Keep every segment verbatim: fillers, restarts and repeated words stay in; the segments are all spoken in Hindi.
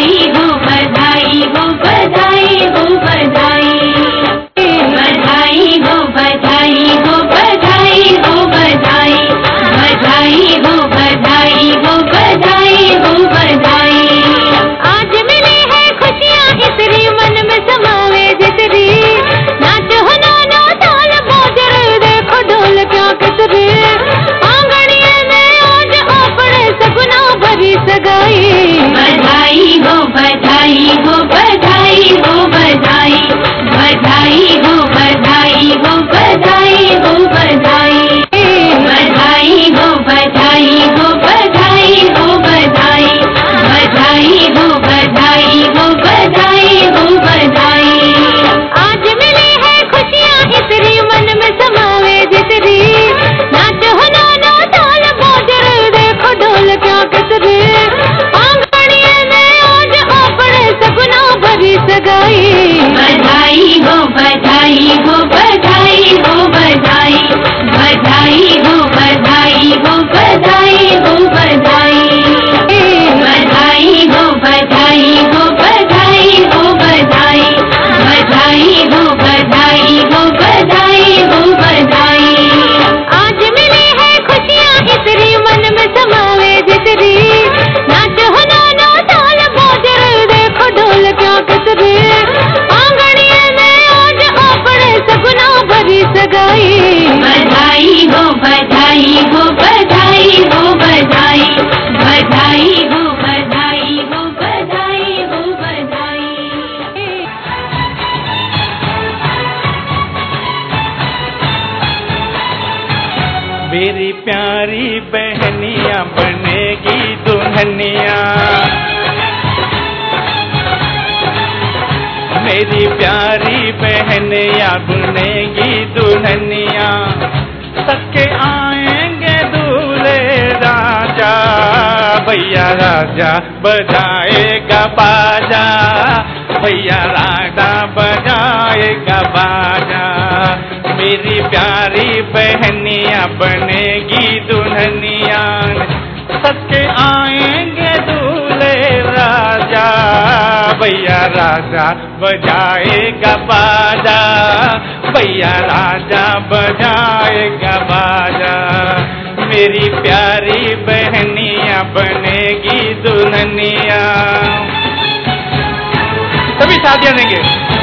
बधाई हो बधाई हो बधाई हो बधाई, बधाई हो बधाई हो बधाई हो बधाई, बधाई हो बधाई हो बधाई हो बधाई। आज मिली है खुशियाँ इतनी मन में समावे जितनी, नाच हो नाना ताल बाजर देखो ढोल क्या कितनी, आंगनिये में आज अपने सपना भरी सगाई। बधाई हो बधाई हो बधाई हो बधाई, बधाई हो बधाई हो बधाई हो बधाई, बधाई हो बधाई हो बधाई हो बधाई, बधाई हो बधाई हो बधाई हो बधाई। आज मिली है खुशियाँ इतनी मन में समावे जितनी, नाच हो नाना ताल बाजर देखो ढोल क्या कितनी, आंगनिये में आज अपने सपना भरी सगाई। बधाई हो बधाई हो बधाई हो बधाई, बधाई हो बधाई हो बधाई हो बधाई, बधाई हो बधाई हो बधाई हो बधाई, बधाई हो बधाई हो बधाई हो बधाई। आज मिली है खुशियाँ इतनी मन में समावे जितनी, नाच हो नाना ताल बाजर देखो ढोल क्या कितनी, आंगनिये में आज अपने सपना भरी सगाई। बधाई हो बधाई हो बधाई हो बधाई, बधाई हो बधाई हो बधाई हो बधाई। मेरी प्यारी बहनिया बनेगी दुल्हनिया, मेरी प्यारी बहनिया बनेगी दुल्हनिया, सके आएंगे दूल्हे राजा, भैया राजा बजाएगा बाजा, भैया राजा बजाएगा बाजा। मेरी प्यारी बहनिया बनेगी दुल्हनिया, सके आएंगे दूल्हे राजा, भैया राजा बजाएगा बाजा, भैया राजा बजाएगा बाजा। मेरी प्यारी बहनिया बनेगी दुल्हनिया। सभी शादियां देंगे।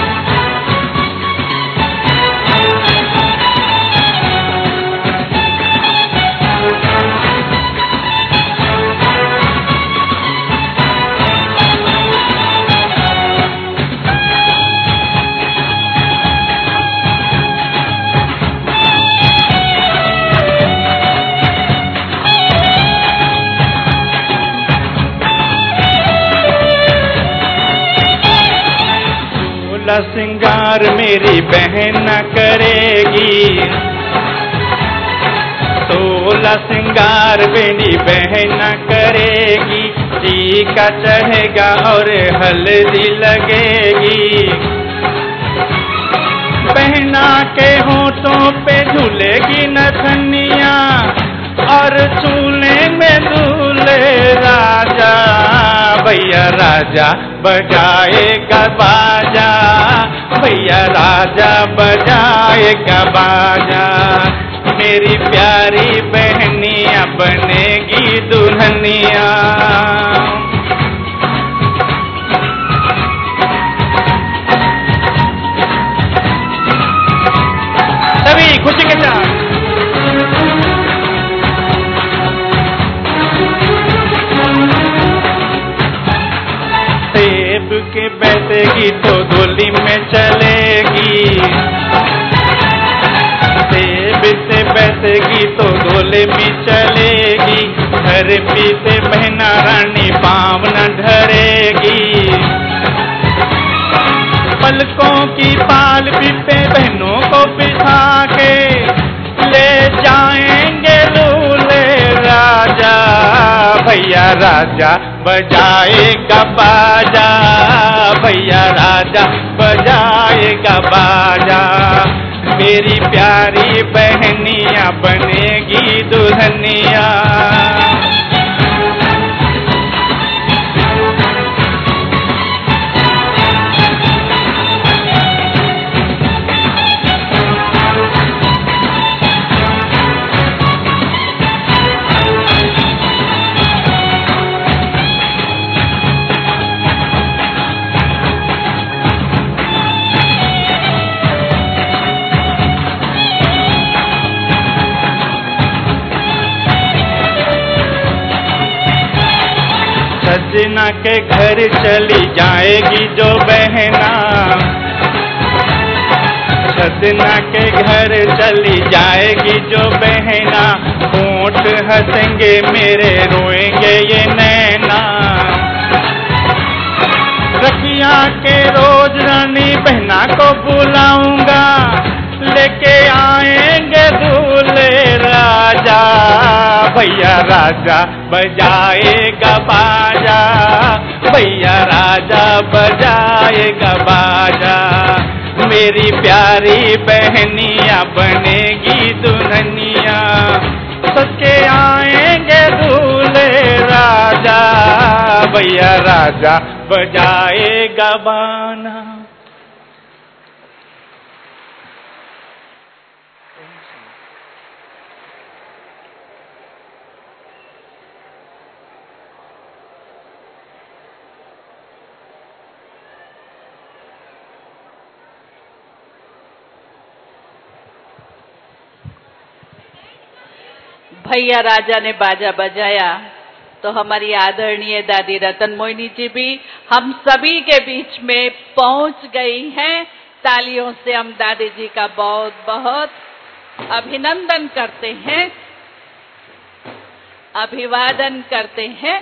सिंगार मेरी बहन करेगी, सोलह सिंगार मेरी बहन करेगी, टीका चढ़ेगा और हल्दी लगेगी, बहना के होठों पे झूलेगी नथनिया, और चूल्हे में दूल्हे राजा, भैया राजा बजाएगा बाजा, भैया राजा बजाएगा बाजा। मेरी प्यारी बहनिया बनेगी दुल्हनिया। सभी खुशी के साथ के बैठेगी तो डोली में चलेगी, सेब से बैठेगी तो डोले में चलेगी, घर पीछे बहना रानी पाँव न धरेगी, पलकों की पाल भी पे बहनों को बिठा के ले जाएंगे दूल्हे राजा, भैया राजा बजाएगा बाजा, भैया राजा बजाएगा बाजा। मेरी प्यारी बहनिया बनेगी दुल्हनिया। सजना के घर चली जाएगी जो बहना, सजना के घर चली जाएगी जो बहना, होंठ हंसेंगे मेरे रोएंगे ये नैना। रखिया के रोज रानी बहना को बुलाऊंगा, लेके आएंगे दूल्हे राजा, भैया राजा बजाएगा बाजा, भैया राजा बजाएगा बाजा। मेरी प्यारी बहनिया बनेगी दुल्हनिया, सके आएंगे दूल्हे राजा, भैया राजा बजाएगा बाना। भैया राजा ने बाजा बजाया तो हमारी आदरणीय दादी रतन मोहिनी जी भी हम सभी के बीच में पहुंच गई हैं। तालियों से हम दादी जी का बहुत बहुत अभिनंदन करते हैं, अभिवादन करते हैं।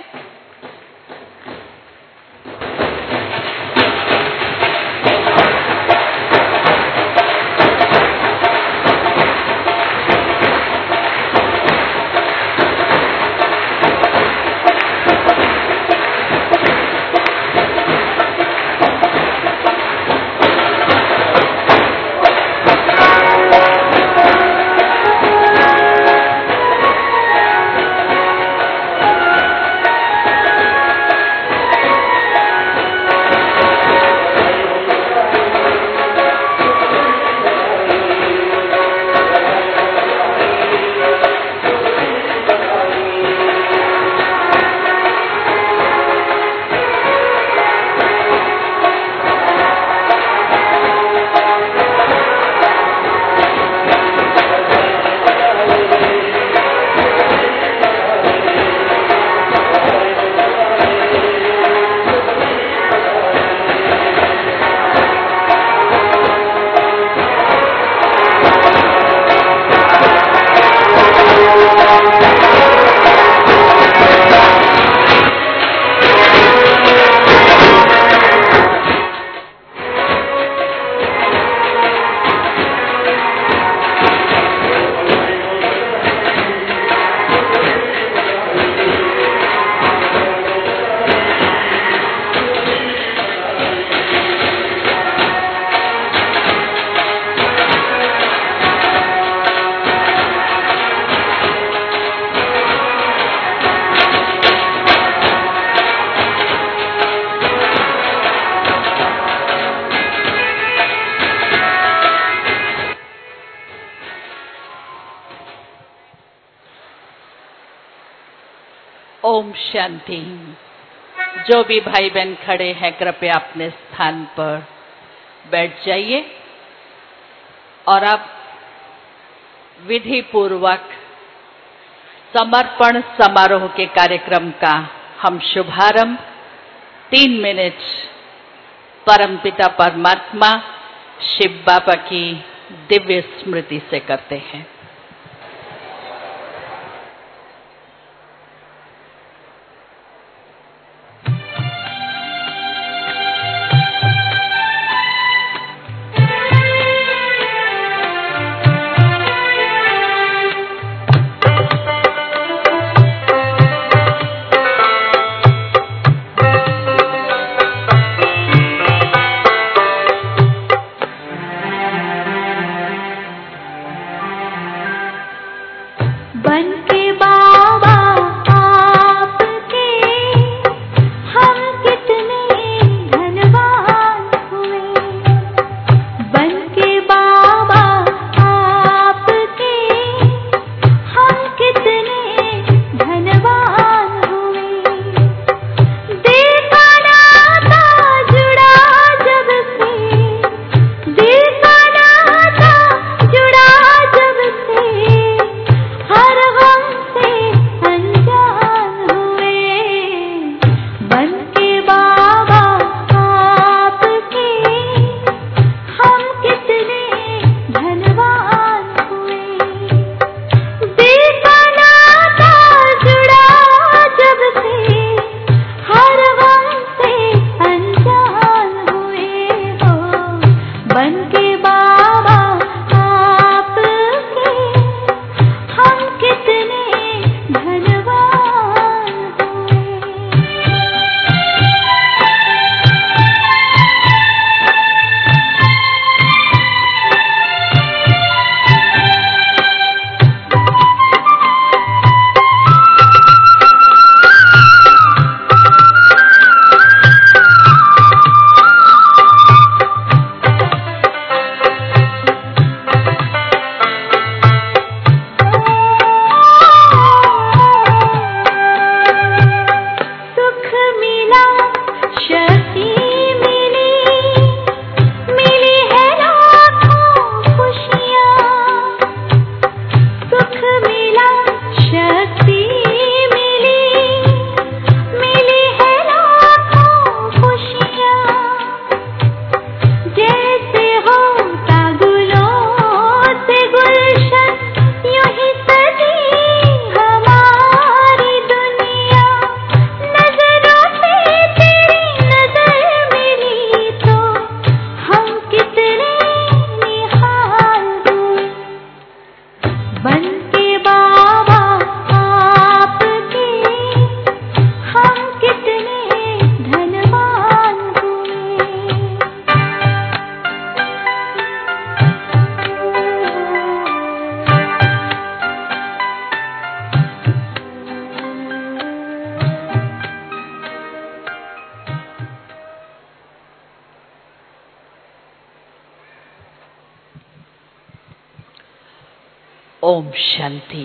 ओम शांति। जो भी भाई बहन खड़े हैं कृपया अपने स्थान पर बैठ जाइए और अब विधि पूर्वक समर्पण समारोह के कार्यक्रम का हम शुभारंभ तीन मिनट परमपिता परमात्मा शिव बाबा की दिव्य स्मृति से करते हैं। ओम शांति।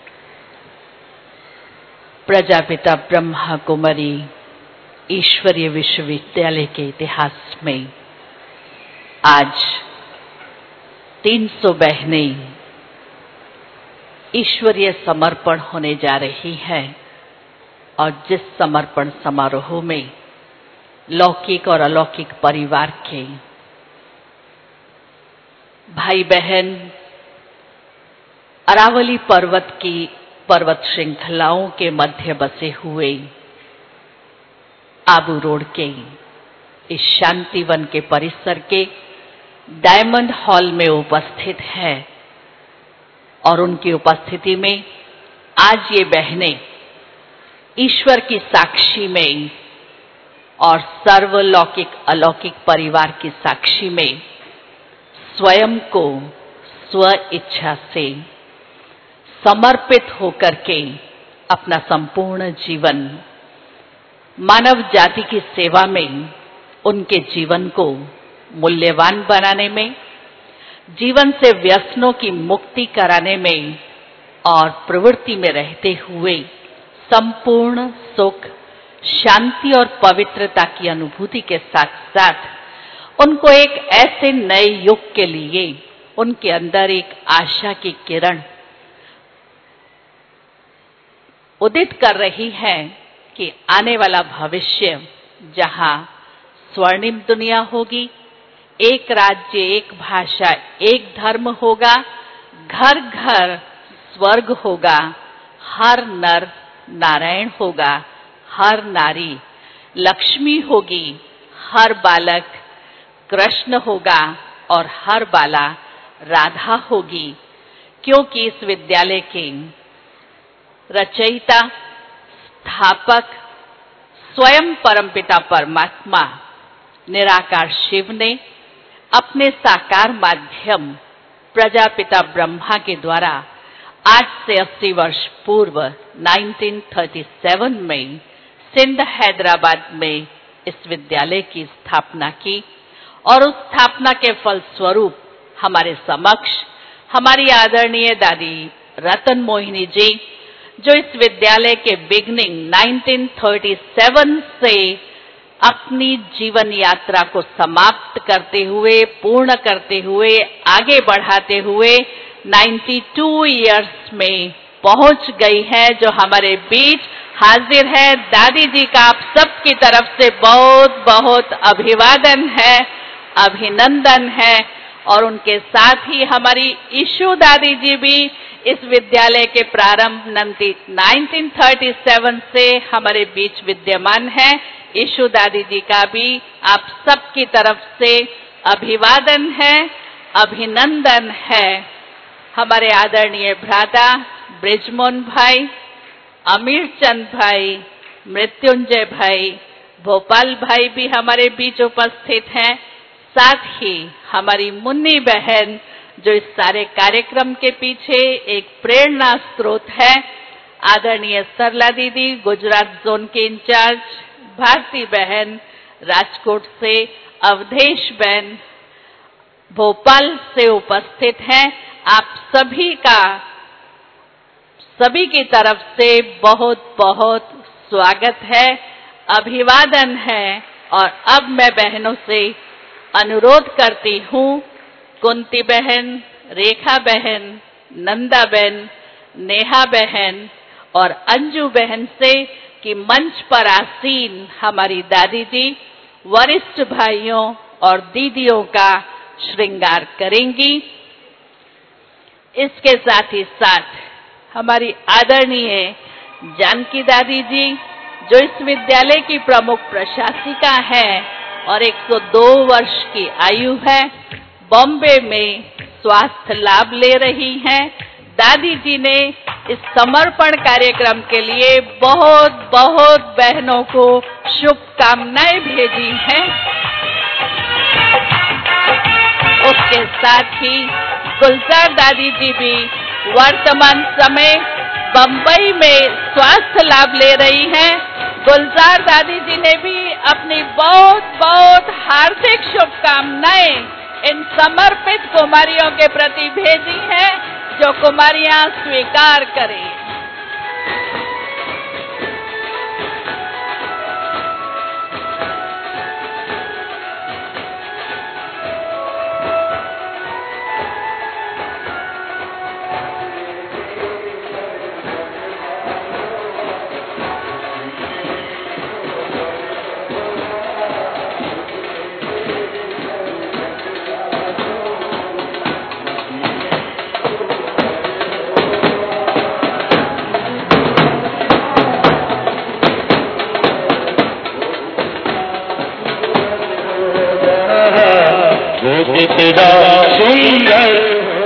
प्रजापिता ब्रह्मा कुमारी ईश्वरीय विश्वविद्यालय के इतिहास में आज तीन सौ बहनें ईश्वरीय समर्पण होने जा रही हैं और जिस समर्पण समारोह में लौकिक और अलौकिक परिवार के भाई बहन अरावली पर्वत की पर्वत श्रृंखलाओं के मध्य बसे हुए आबू रोड के इस शांतिवन के परिसर के डायमंड हॉल में उपस्थित है और उनकी उपस्थिति में आज ये बहनें ईश्वर की साक्षी में और सर्वलौकिक अलौकिक परिवार की साक्षी में स्वयं को स्व इच्छा से समर्पित होकर के अपना संपूर्ण जीवन मानव जाति की सेवा में उनके जीवन को मूल्यवान बनाने में, जीवन से व्यसनों की मुक्ति कराने में और प्रवृत्ति में रहते हुए संपूर्ण सुख, शांति और पवित्रता की अनुभूति के साथ साथ उनको एक ऐसे नए युग के लिए उनके अंदर एक आशा की किरण उदित कर रही है कि आने वाला भविष्य जहां स्वर्णिम दुनिया होगी, एक राज्य, एक भाषा, एक धर्म होगा, घर घर स्वर्ग होगा, हर नर नारायण होगा, हर नारी लक्ष्मी होगी, हर बालक कृष्ण होगा और हर बाला राधा होगी, क्योंकि इस विद्यालय के रचयिता, स्थापक स्वयं परमपिता परमात्मा निराकार शिव ने अपने साकार माध्यम प्रजापिता ब्रह्मा के द्वारा आज से अस्सी वर्ष पूर्व उन्नीस सौ सैंतीस में सिंध हैदराबाद में इस विद्यालय की स्थापना की और उस स्थापना के फलस्वरूप हमारे समक्ष हमारी आदरणीय दादी रतन मोहिनी जी, जो इस विद्यालय के बिगनिंग उन्नीस सौ सैंतीस से अपनी जीवन यात्रा को समाप्त करते हुए, पूर्ण करते हुए, आगे बढ़ाते हुए बानवे इयर्स में पहुंच गई है, जो हमारे बीच हाजिर है। दादी जी का आप सबकी तरफ से बहुत बहुत अभिवादन है, अभिनंदन है और उनके साथ ही हमारी ईशु दादी जी भी इस विद्यालय के प्रारंभ उन्नीस सौ सैंतीस से हमारे बीच विद्यमान है। ईशु दादी जी का भी आप सबकी तरफ से अभिवादन है, अभिनंदन है। हमारे आदरणीय भ्राता ब्रिजमोहन भाई, अमीर चंद भाई, मृत्युंजय भाई, भोपाल भाई भी हमारे बीच उपस्थित हैं। साथ ही हमारी मुन्नी बहन, जो इस सारे कार्यक्रम के पीछे एक प्रेरणा स्रोत है, आदरणीय सरला दीदी गुजरात जोन के इंचार्ज, भारती बहन राजकोट से, अवधेश बहन भोपाल से उपस्थित हैं। आप सभी का सभी की तरफ से बहुत बहुत स्वागत है, अभिवादन है। और अब मैं बहनों से अनुरोध करती हूँ, कुंती बहन, रेखा बहन, नंदा बहन, नेहा बहन और अंजू बहन से कि मंच पर आसीन हमारी दादी जी वरिष्ठ भाइयों और दीदियों का श्रृंगार करेंगी। इसके साथ ही साथ हमारी आदरणीय जानकी दादी जी, जो इस विद्यालय की प्रमुख प्रशासिका है और एक सौ दो वर्ष की आयु है, बॉम्बे में स्वास्थ्य लाभ ले रही हैं। दादी जी ने इस समर्पण कार्यक्रम के लिए बहुत बहुत बहनों को शुभकामनाएं भेजी हैं। उसके साथ ही गुलजार दादी जी भी वर्तमान समय बंबई में स्वास्थ्य लाभ ले रही हैं। गुलजार दादी जी ने भी अपनी बहुत बहुत हार्दिक शुभकामनाएं इन समर्पित कुमारियों के प्रति भेजी हैं। जो कुमारियां स्वीकार करें। कितना सुंदर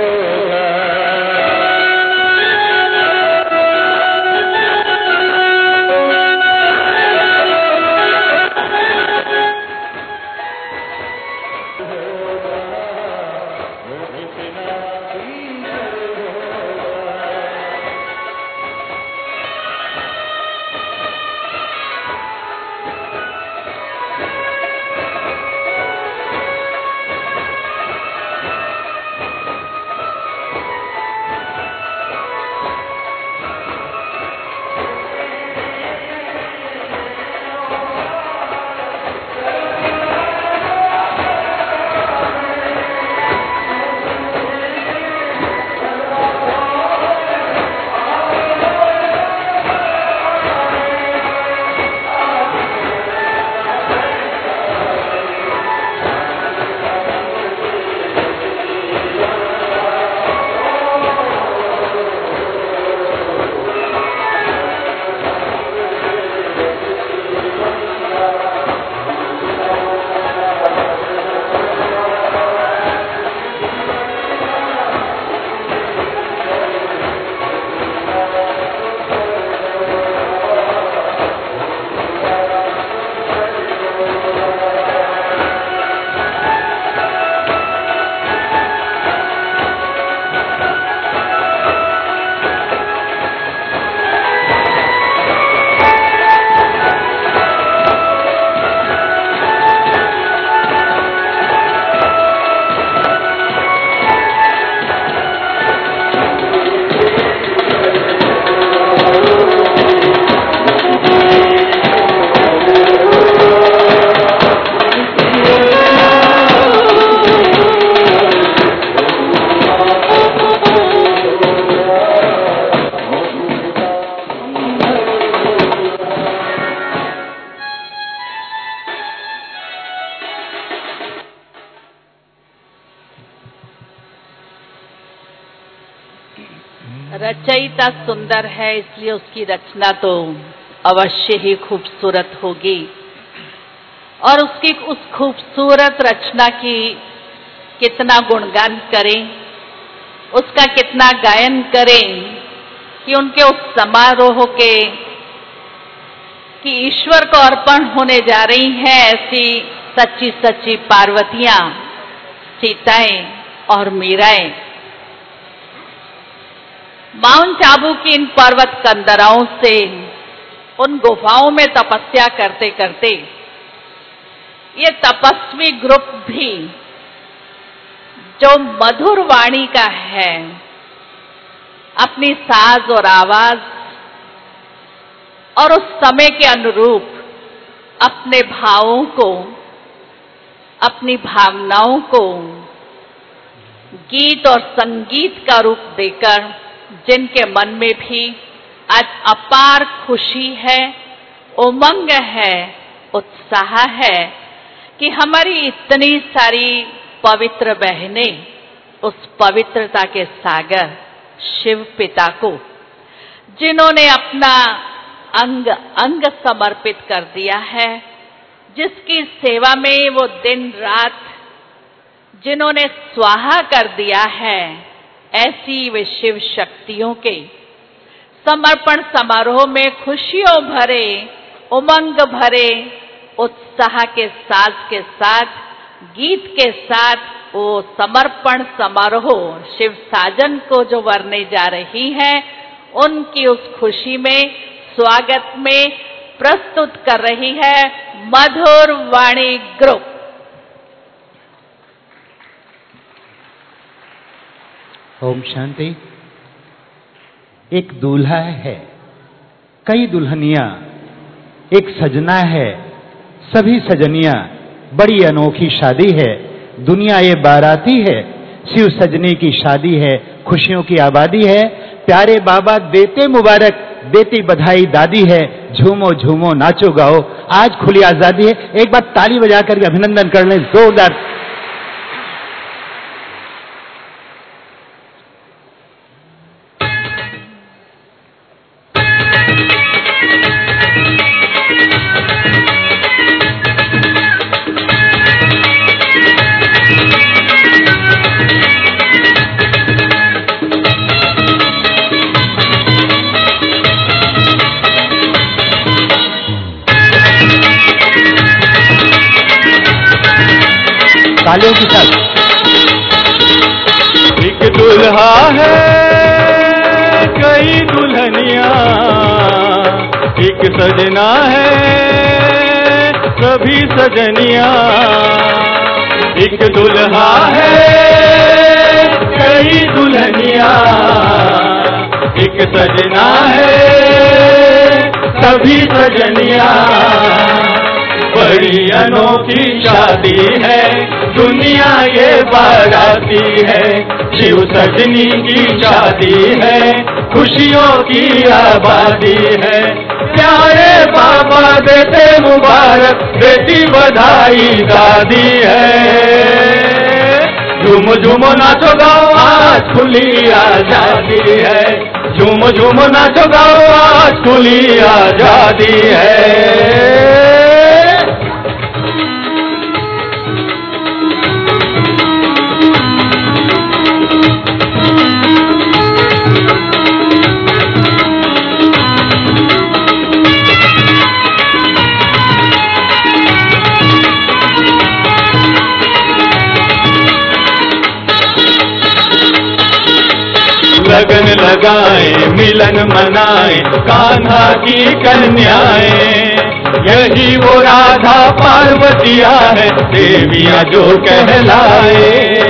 रचयिता सुंदर है, इसलिए उसकी रचना तो अवश्य ही खूबसूरत होगी। और उसकी उस खूबसूरत रचना की कितना गुणगान करें, उसका कितना गायन करें कि उनके उस समारोह के कि ईश्वर को अर्पण होने जा रही हैं ऐसी सच्ची सच्ची पार्वतियां, सीताएं और मीराएं। माउंट आबू की इन पर्वत कंदराओं से, उन गुफाओं में तपस्या करते करते ये तपस्वी ग्रुप भी जो मधुर वाणी का है, अपनी साज और आवाज और उस समय के अनुरूप अपने भावों को, अपनी भावनाओं को गीत और संगीत का रूप देकर जिनके मन में भी आज अपार खुशी है, उमंग है, उत्साह है कि हमारी इतनी सारी पवित्र बहनें उस पवित्रता के सागर शिव पिता को, जिन्होंने अपना अंग अंग समर्पित कर दिया है, जिसकी सेवा में वो दिन रात जिन्होंने स्वाहा कर दिया है, ऐसी वे शिव शक्तियों के समर्पण समारोह में खुशियों भरे, उमंग भरे, उत्साह के साथ के साथ, गीत के साथ वो समर्पण समारोह शिव साजन को जो वरने जा रही हैं, उनकी उस खुशी में, स्वागत में प्रस्तुत कर रही है मधुर वाणी ग्रुप। ओम शांति। एक दूल्हा है, कई दुल्हनियां, एक सजना है, सभी सजनियां, बड़ी अनोखी शादी है। दुनिया ये बाराती है, शिव सजनी की शादी है, खुशियों की आबादी है। प्यारे बाबा देते मुबारक, देती बधाई दादी है। झूमो झूमो नाचो गाओ, आज खुली आजादी है। एक बार ताली बजा करके अभिनंदन कर लें जोरदार। तालियों के साथ। एक दुल्हा है, कई दुल्हनियां, एक सजना है, सभी सजनियां। एक दुल्हा है, कई दुल्हनियां, एक सजना है, सभी सजनियां। बड़ी अनोखी शादी है, दुनिया ये बाराती है। शिव सजनी की शादी है, खुशियों की आबादी है। प्यारे बाबा देते मुबारक, देती बधाई दादी है। झूम झूम नाचो गाओ, आज खुली आजादी है। झूम झूम नाचो गाओ, आज खुली आजादी है। लगन लगाए, मिलन मनाए, कान्हा की कन्याएं। यही वो राधा पार्वतिया है, देवियां जो कहलाए।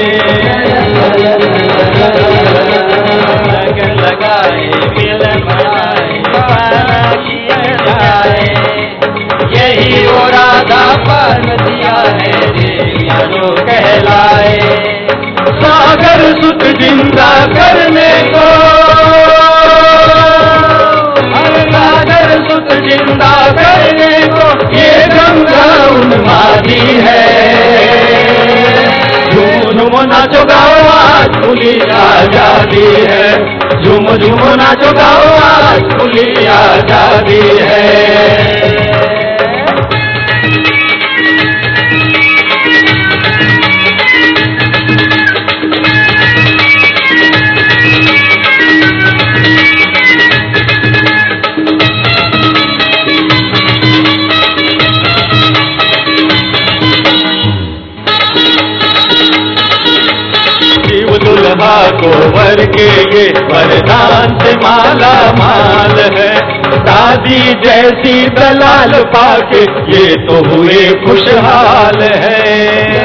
लगन लगाए, मिलन मनाए, कान्हा की कन्याएं। यही वो राधा पार्वतिया है, देवियां जो कहलाए। सागर सुत जिंदा करने को, सागर सुत जिंदा करने को, ये गंगा उन्मादी है। झूम झूम नाचो गाओ, आज खुली आजादी है। झूम झूम नाचो गाओ, आज खुली आजादी है। दुल्हा को वर के ये वरदान से माला माल है। दादी जैसी दलाल पाके ये तो हुए खुशहाल है।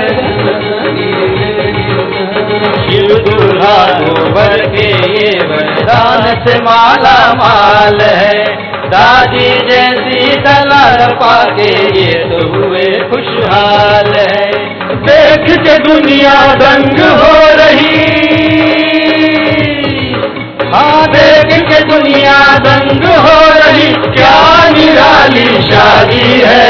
शिव दुल्हा को वर के ये वरदान से माला माल है। दादी जैसी दलाल पाके ये तो हुए खुशहाल है। देख के दुनिया दंग हो रही, हाँ देख के दुनिया दंग हो रही, क्या निराली शादी है।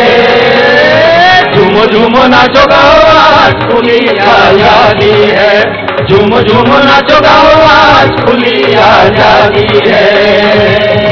झूम झूम नाचो गाओ, आज खुली आजादी है। झूम झूम नाचो गाओ, आज खुली आजादी है।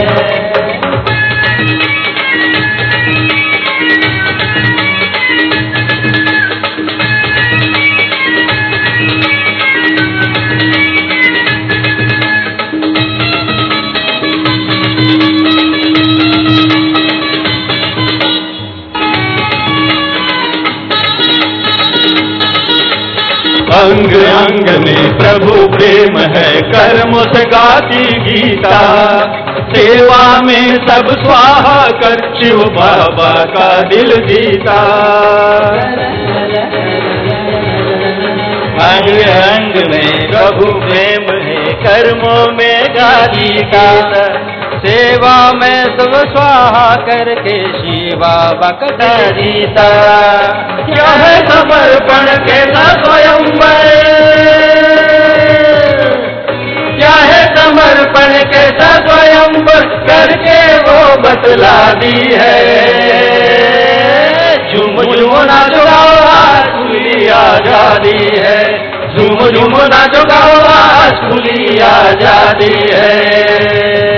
अंग अंग में प्रभु प्रेम है, कर्मों से गाती गीता। सेवा में सब स्वाहा कर, शिव बाबा का दिल जीता। अंग अंग में प्रभु प्रेम है, कर्मों में गाजी का सेवा में सब स्वाहा करके शिवा भक्त जीता। क्या है समर्पण कैसा स्वयंवर, क्या है समर्पण कैसा स्वयंवर करके वो बतला दी है। झूम झूम नाचो गाओ आज खुली आजादी है, झूम झूम नाचो गाओ आज खुली आजादी है।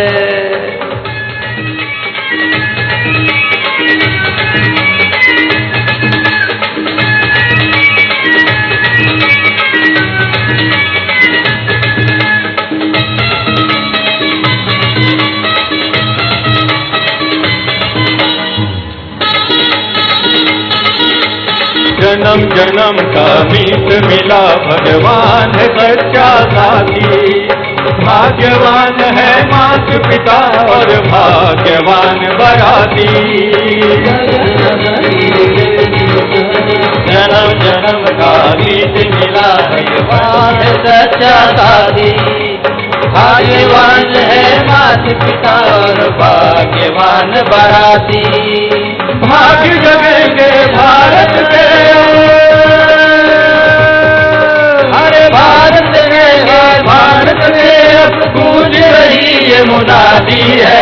जन्म जन्म का मीत मिला भगवान है सच्चा साथी। भाग्यवान है माता पिता और भाग्यवान बराती। जन्म जन्म का मीत मिला भगवान है सच्चा साथी। भाग्यवान है माता पिता और भाग्यवान बराती। भाग्य जगेंगे भारत के, हरे भारत जगेंगे भारत के, गूंज रही ये मुनादी है।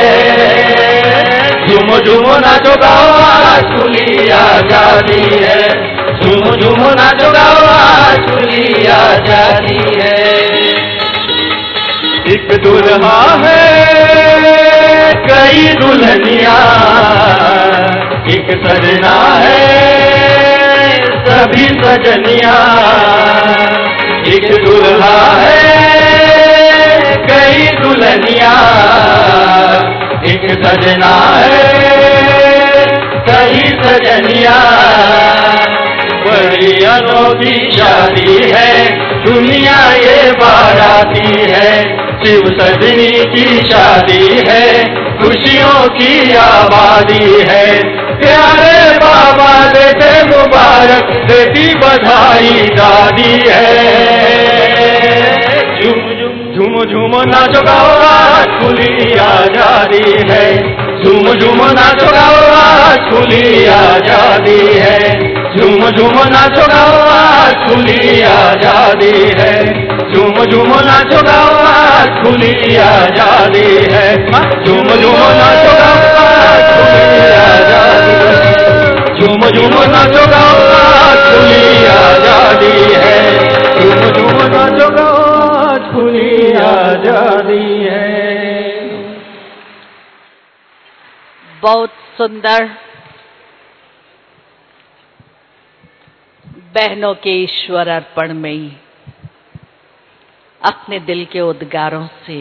झूम झूम नाचो गाओ आज खुली आजादी है, झूम झूम नाचो गाओ आज खुली आजादी है। एक दुल्हा है कई दुल्हनिया, एक सजना है सभी सजनिया। एक दुल्हा है कई दुल्हनिया, एक सजना है सही सजनिया। बड़ी अनोखी शादी है दुनिया ये बाराती है। शिव सजनी की शादी है खुशियों की आबादी है। प्यारे बाबा देते मुबारक देती बधाई दादी है। झूम झूम झूम झूम नाचो गाओ आज खुली आजादी है, झूम झूम नाचो गाओ आज खुली आजादी है। झूम झूम नाचो गाओ आज खुली आजादी है, झूम झूम नाचो गाओ आज खुली आजादी है। झूम झूम नाचो गाओ आज खुली आजादी है, झूम झूम नाचो गाओ आज खुली आजादी है। झूम झूम नाचो गाओ आज खुली आजादी है। बहुत सुंदर बहनों के ईश्वर अर्पण में अपने दिल के उद्गारों से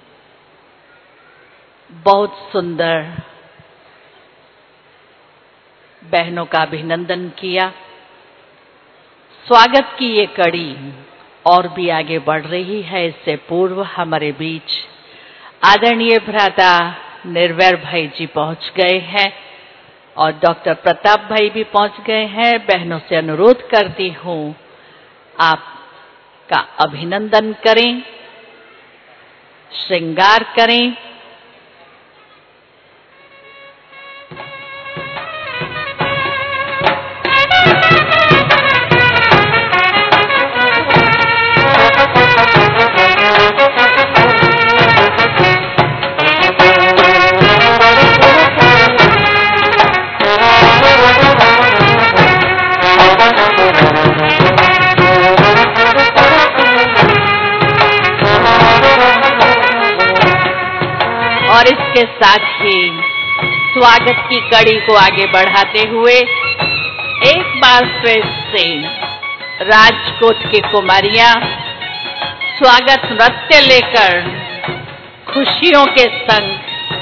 बहुत सुंदर बहनों का अभिनंदन किया। स्वागत की ये कड़ी और भी आगे बढ़ रही है। इससे पूर्व हमारे बीच आदरणीय भ्राता निर्वैर भाई जी पहुंच गए हैं और डॉक्टर प्रताप भाई भी पहुंच गए हैं। बहनों से अनुरोध करती हूं आपका अभिनंदन करें, श्रृंगार करें। और इसके साथ ही स्वागत की कड़ी को आगे बढ़ाते हुए एक बार फिर से राजकोट की कुमारियां स्वागत नृत्य लेकर खुशियों के संग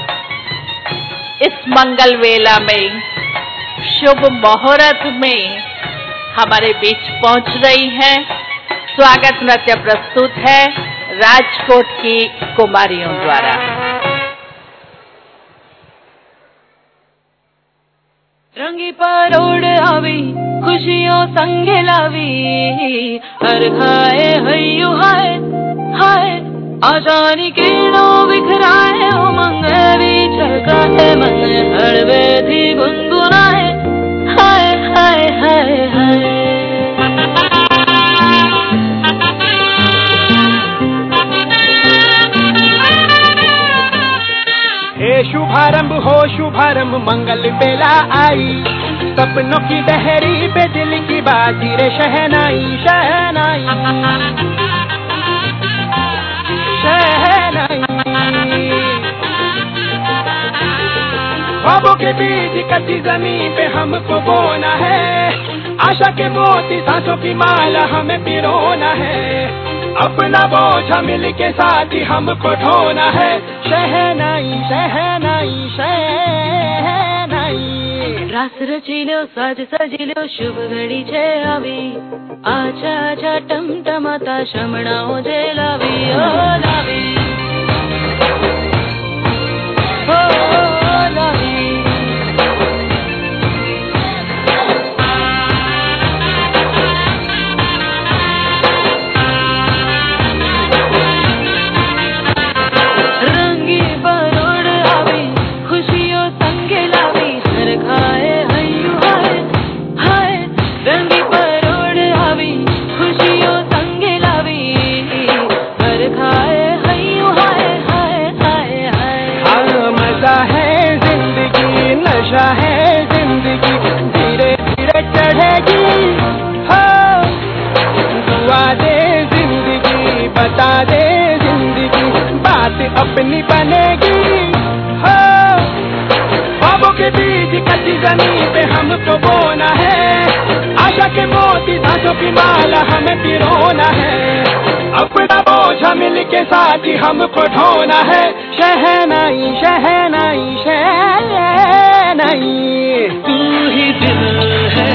इस मंगल वेला में शुभ मुहूर्त में हमारे बीच पहुंच रही हैं। स्वागत नृत्य प्रस्तुत है राजकोट की कुमारियों द्वारा। रंगी परोड़ आवी खुशियों संगे लावी, हर खाए हयु हाय हाय आशानी किरणों बिखराए उमंग भी छलकाए मन हड़बे थी गुनगुनाए हाय हाय हाय हाय। हे शुभारंभ हो शुभारंभ मंगल बेला आई, सपनों की बहरी पे दिल की बाजी रे शहनाई शहनाई शहनाई। ख्वाबों के बीज कच्ची जमीन पे हमको बोना है, आशा के मोती सांसों की माला हमें पिरोना है, अपना बोझ मिल के साथ ही हमको ढोना है। शहनाई शहनाई शहनाई। रास रचिलो साज सजिलो शुभ घड़ी छे आवी, आछा आछा टमटमाता शमणाओ जे लावी ओ लावी ओ लावी। रंगी बरोड़ आवी खुशियों संगे लावी, हर खाए हयू हाय हाय। रंगी बरोड़ आवी खुशियों संगे लावी, हर खाए हयू हाय हाय हाय हाय। मजा है जिंदगी नशा है जिंदगी, धीरे धीरे चढ़ेगी हो। दुआ दे जिंदगी बता दे जिंदगी, बात अपनी बनेगी हो। ख्वाबों के बीज कच्ची जमीन पे हमको बोना है, आशा के मोती सांसों की माला हमें पिरोना है, अपना बोझ मिल के साथ ही हमको ढोना है। शहनाई शहनाई शहनाई। तू ही दिल है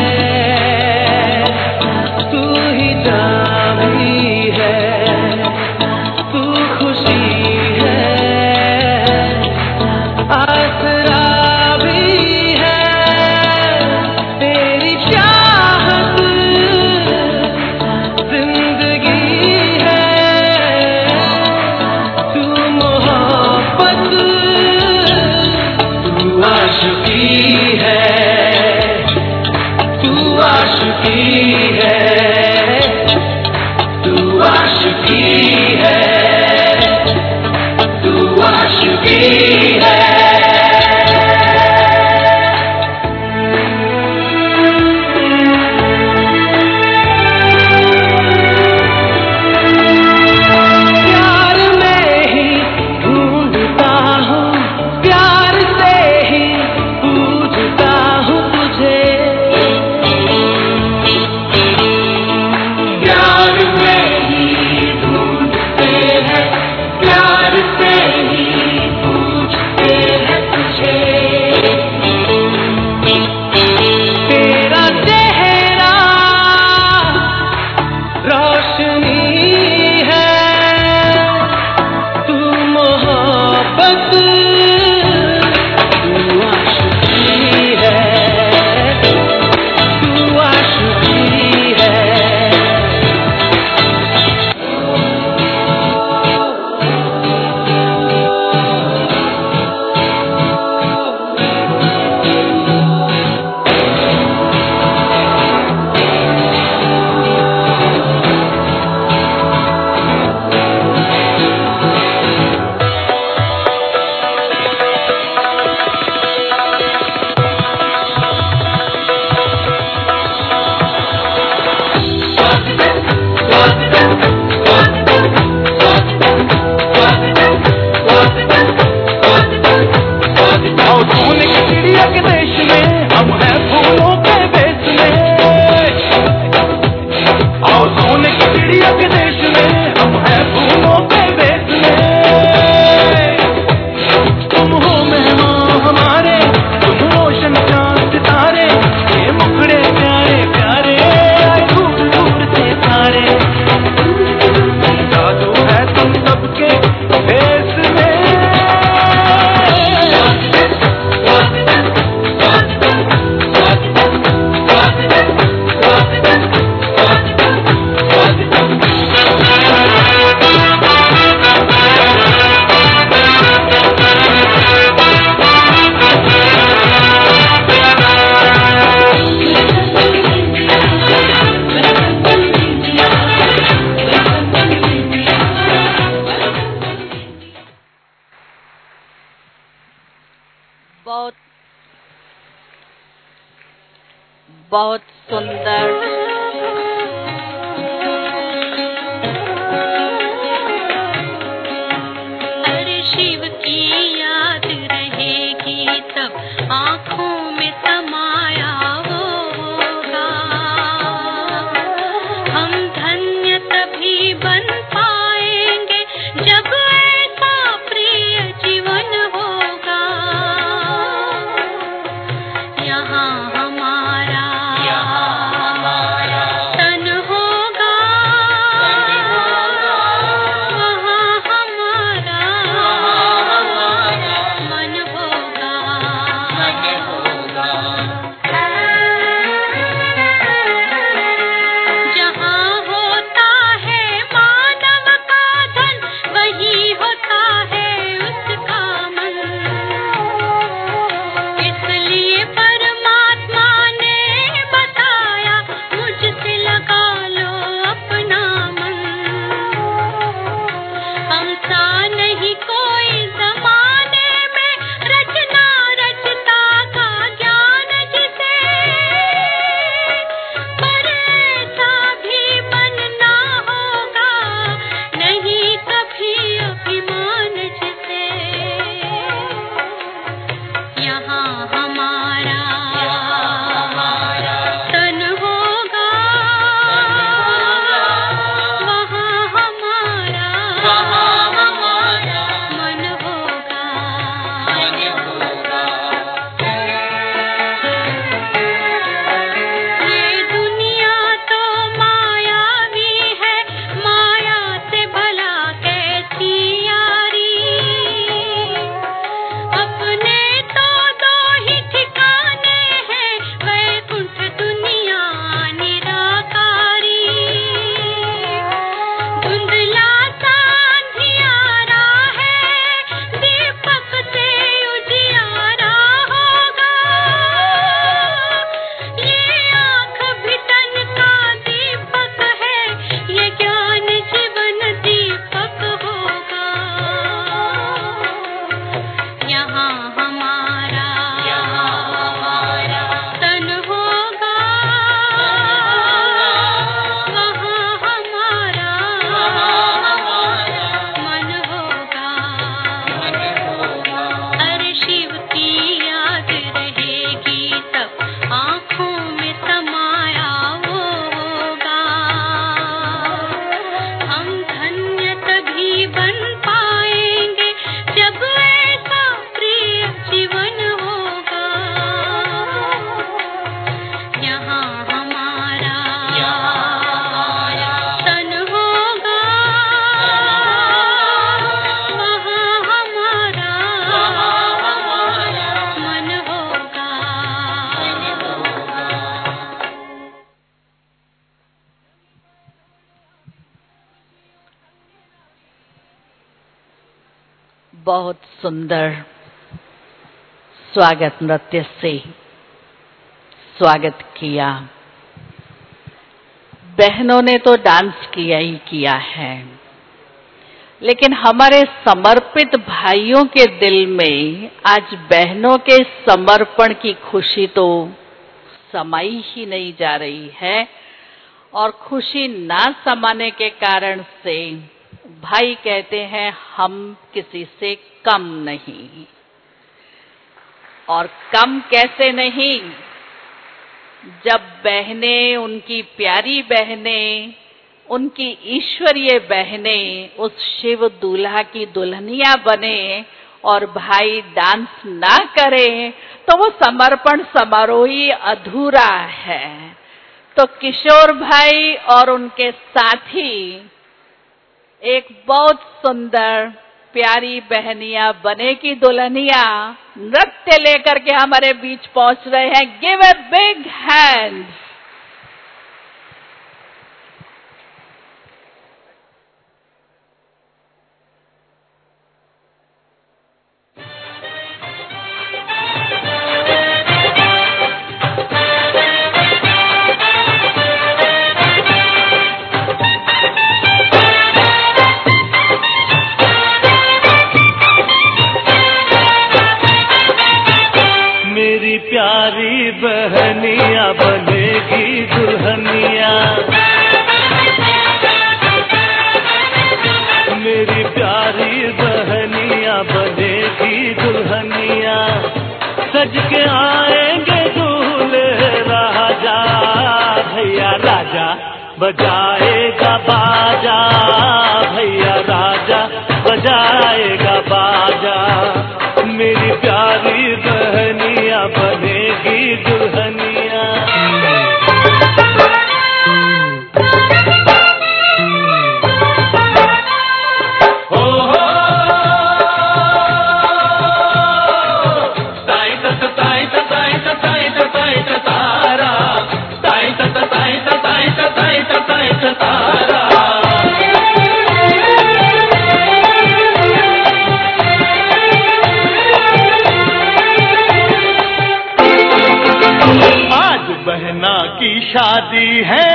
तू ही जान भी है, तू खुशी है आसरा भी है, तेरी चाहत जिंदगी है, तू मोहब्बत तू आशिकी है, तू आशिकी है, तू आशिकी है, तू आशिकी है। प्यार में ही ढूंढता हूँ, प्यार से ही पूछता हूँ तुझे, बहुत सुंदर। अरे शिव की याद रहेगी तब आँखों में समाया वो होगा। हम धन्य तभी बन पाएंगे जब ऐसा प्रिय जीवन होगा। यहाँ हमारा तन होगा, वहाँ हमारा मन होगा। जहाँ होता है मानव का धन, वही होता है उसका मन। इसलिए परमात्मा ने बताया, मुझसे लगा लो अपना मन। हमसा नहीं कोई जमाने में, रचना रचता का ज्ञान जिसे। पर ऐसा भी बनना होगा, नहीं कभी अभिमान जिसे। यहाँ हमारा तन होगा, वहाँ हमारा मन होगा। ये दुनिया तो मायावी है, माया से भला कैसी यारी। अपने तो दो ही ठिकाने हैं, वैकुंठ दुनिया निराकारी। धुंधला सा अंधियारा है, दीपक से उजियारा होगा। ये आँख भी तन का दीपक है, ये ज्ञान जीवन दीपक होगा। यहाँ हमारा तन होगा, वहाँ हमारा मन होगा। अरे शिव की याद रहेगी तब आँखों में समाया वो होगा। हम धन्य तभी बन पाएंगे जब ऐसा प्रिय जीवन होगा। यहाँ हमारा तन होगा, वहाँ हमारा मन होगा। बहुत सुंदर स्वागत नृत्य से स्वागत किया। बहनों ने तो डांस किया ही किया है, लेकिन हमारे समर्पित भाइयों के दिल में आज बहनों के समर्पण की खुशी तो समाई ही नहीं जा रही है। और खुशी ना समाने के कारण से भाई कहते हैं हम किसी से कम नहीं। और कम कैसे नहीं, जब बहनें, उनकी प्यारी बहनें, उनकी ईश्वरीय बहनें उस शिव दूल्हा की दुल्हनिया बने और भाई डांस ना करें तो वो समर्पण समारोह ही अधूरा है। तो किशोर भाई और उनके साथी एक बहुत सुंदर प्यारी बहनिया बने की दुल्हनिया नृत्य लेकर के हमारे बीच पहुंच रहे हैं। Give a big hand. प्यारी बहनिया बने भैया राजा बजाएगा बाजा, भैया राजा बजाएगा बाजा, मेरी प्यारी बहनिया बनेगी दुल्हनिया। बहना की शादी है,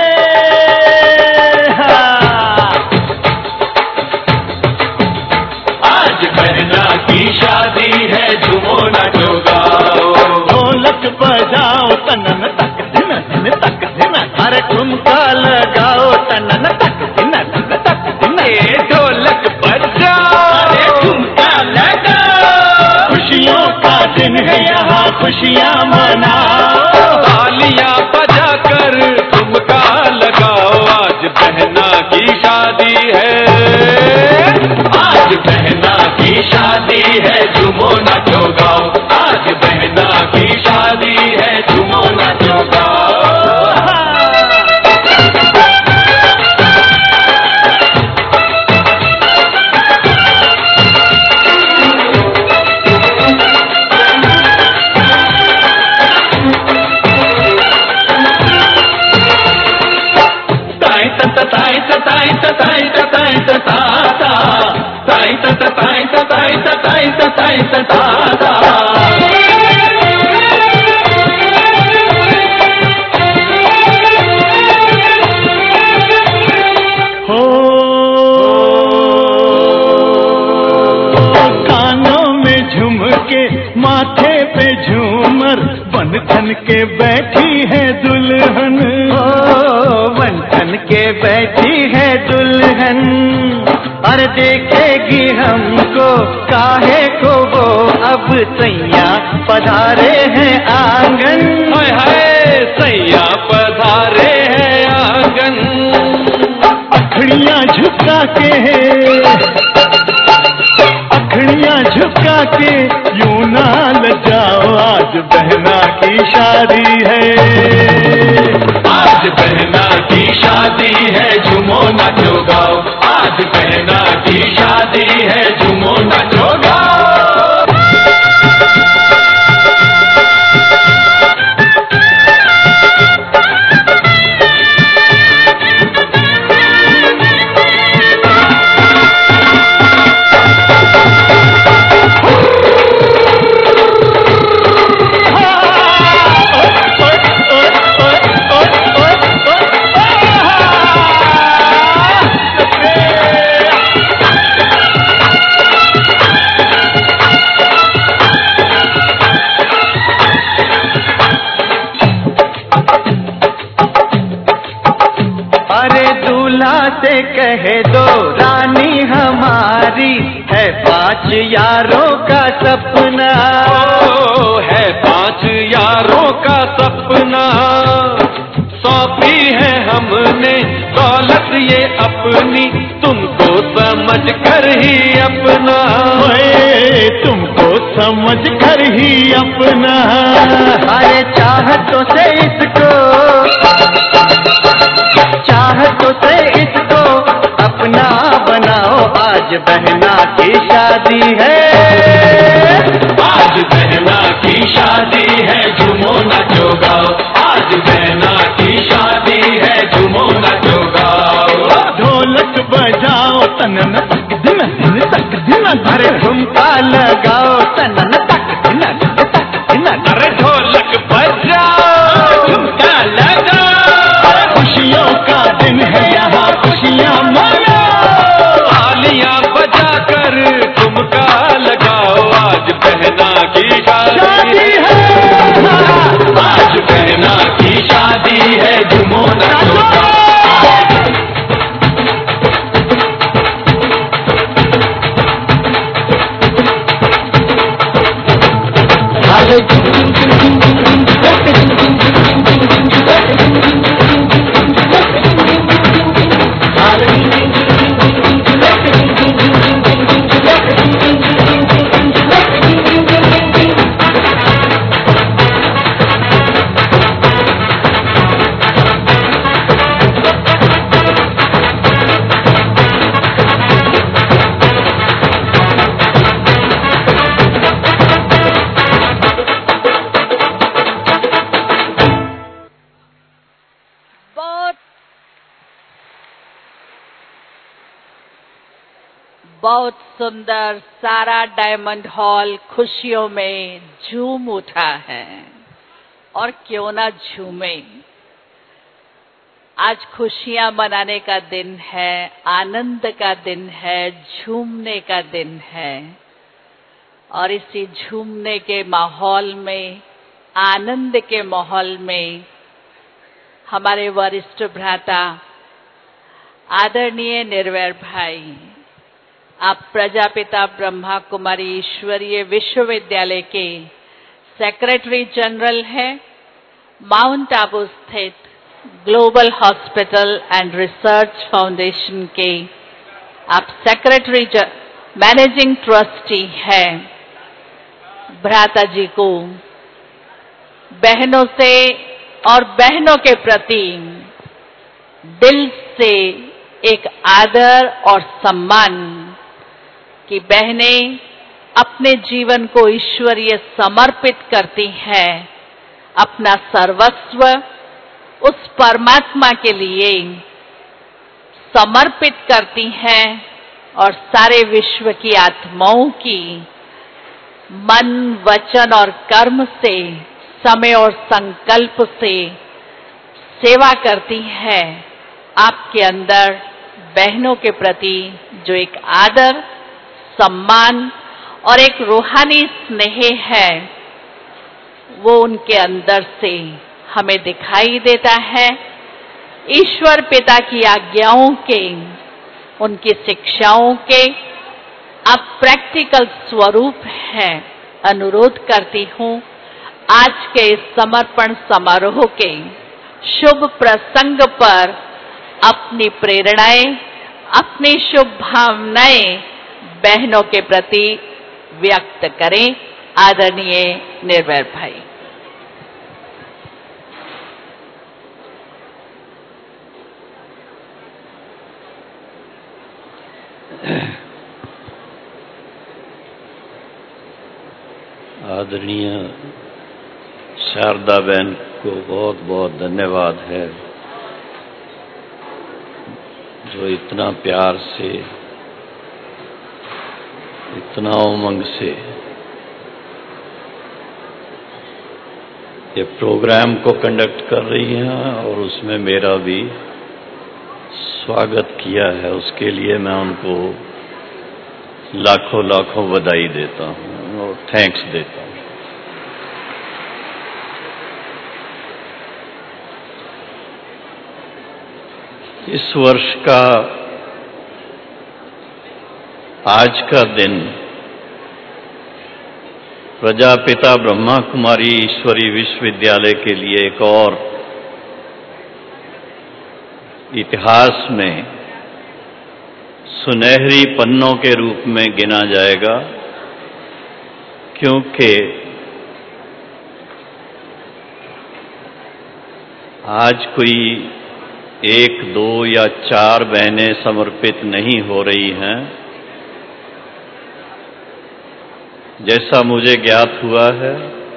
आज बहना की शादी है, झूमो नाचो गाओ, ढोलक बजाओ तनन तक दिन दिन तक दिन, अरे ठुमका लगाओ तनन तक दिन दिन तक दिन, ढोलक बजाओ अरे ठुमका लगाओ, खुशियों का दिन है यहाँ खुशियाँ मनाओ, तालियां बजाकर ठुमका लगाओ, आज बहना की शादी है, आज बहना की शादी है, झूमो नाचो गाओ, आज बहना की शादी है, झूमो नाचो गाओ। माथे पे झूमर बन ठन के बैठी है दुल्हन, ओ बन ठन के बैठी है दुल्हन, और देखेगी हमको काहे को वो अब सैया पधारे हैं आंगन, हाय हाय सैया पधारे हैं आंगन, अखड़ियाँ झुका के अखड़ियाँ झुका के यूं ना लजाओ, आज बहना की शादी है, आज बहना की शादी है, झूमो नाचो गाओ, आज बहना की शादी है, झूमो नाचो गाओ। से कह दो रानी हमारी है पांच यारों का सपना, ओ, है पांच यारों का सपना, सौंपी है हमने दौलत ये अपनी, तुमको समझ कर ही अपना, ओए तुमको समझ कर ही अपना, अरे चाहतों से इसको चाहतों से इसको अपना बनाओ, आज बहना की शादी है, आज बहना की शादी है, झूमो नाचो गाओ, आज बहना की शादी है, झूमो नाचो गाओ, ढोलक बजाओ तनन तक दिन दिन तक दिन, अरे ठुमका लगाओ तनन तक दिन दिन तक दिन, अरे ढोलक बजाओ ठुमका लगाओ, खुशियों का दिन है यहाँ खुशियाँ मनाओ, तालियां बजाकर ठुमका लगाओ, आज बहना की शादी है, आज बहना की शादी है, झूमो नाचो गाओ। बहुत सुंदर सारा डायमंड हॉल खुशियों में झूम उठा है, और क्यों ना झूमे। आज खुशियां मनाने का दिन है, आनंद का दिन है, झूमने का दिन है। और इसी झूमने के माहौल में, आनंद के माहौल में हमारे वरिष्ठ भ्राता आदरणीय निर्वैर भाई, आप प्रजापिता ब्रह्मा कुमारी ईश्वरीय विश्वविद्यालय के सेक्रेटरी जनरल हैं, माउंट आबू स्थित global hospital and research foundation के आप सेक्रेटरी मैनेजिंग ट्रस्टी हैं। भ्राता जी को बहनों से और बहनों के प्रति दिल से एक आदर और सम्मान कि बहनें अपने जीवन को ईश्वरीय समर्पित करती हैं, अपना सर्वस्व उस परमात्मा के लिए समर्पित करती हैं और सारे विश्व की आत्माओं की मन, वचन और कर्म से, समय और संकल्प से सेवा करती है। आपके अंदर बहनों के प्रति जो एक आदर, सम्मान और एक रूहानी स्नेह है, वो उनके अंदर से हमें दिखाई देता है। ईश्वर पिता की आज्ञाओं के, उनकी शिक्षाओं के अब प्रैक्टिकल स्वरूप है। अनुरोध करती हूँ आज के इस समर्पण समारोह के शुभ प्रसंग पर अपनी प्रेरणाएं, अपनी शुभ भावनाएं बहनों के प्रति व्यक्त करें। आदरणीय निर्वैर भाई। आदरणीय शारदा बहन को बहुत बहुत धन्यवाद है, जो इतना प्यार से, इतना उमंग से ये प्रोग्राम को कंडक्ट कर रही हैं और उसमें मेरा भी स्वागत किया है। उसके लिए मैं उनको लाखों लाखों बधाई देता हूँ और थैंक्स देता हूँ। इस वर्ष का आज का दिन प्रजापिता ब्रह्मा कुमारी ईश्वरी विश्वविद्यालय के लिए एक और इतिहास में सुनहरी पन्नों के रूप में गिना जाएगा, क्योंकि आज कोई एक, दो या चार बहनें समर्पित नहीं हो रही हैं। जैसा मुझे ज्ञात हुआ है,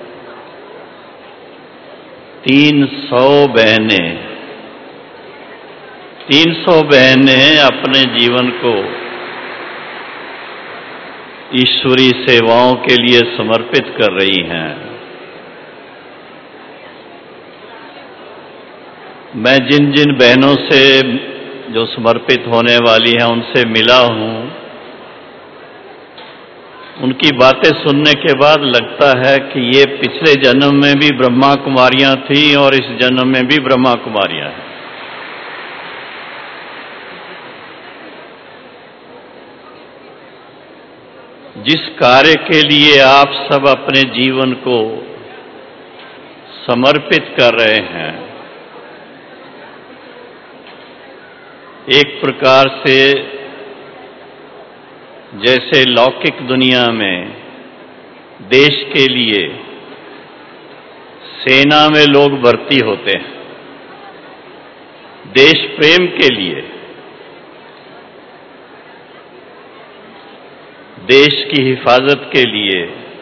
तीन सौ बहनें तीन सौ बहनें अपने जीवन को ईश्वरी सेवाओं के लिए समर्पित कर रही हैं। मैं जिन जिन बहनों से जो समर्पित होने वाली हैं उनसे मिला हूँ, उनकी बातें सुनने के बाद लगता है कि ये पिछले जन्म में भी ब्रह्मा कुमारियां थीं और इस जन्म में भी ब्रह्मा कुमारियां हैं। जिस कार्य के लिए आप सब अपने जीवन को समर्पित कर रहे हैं, एक प्रकार से जैसे लौकिक दुनिया में देश के लिए सेना में लोग भर्ती होते हैं, देश प्रेम के लिए, देश की हिफाजत के लिए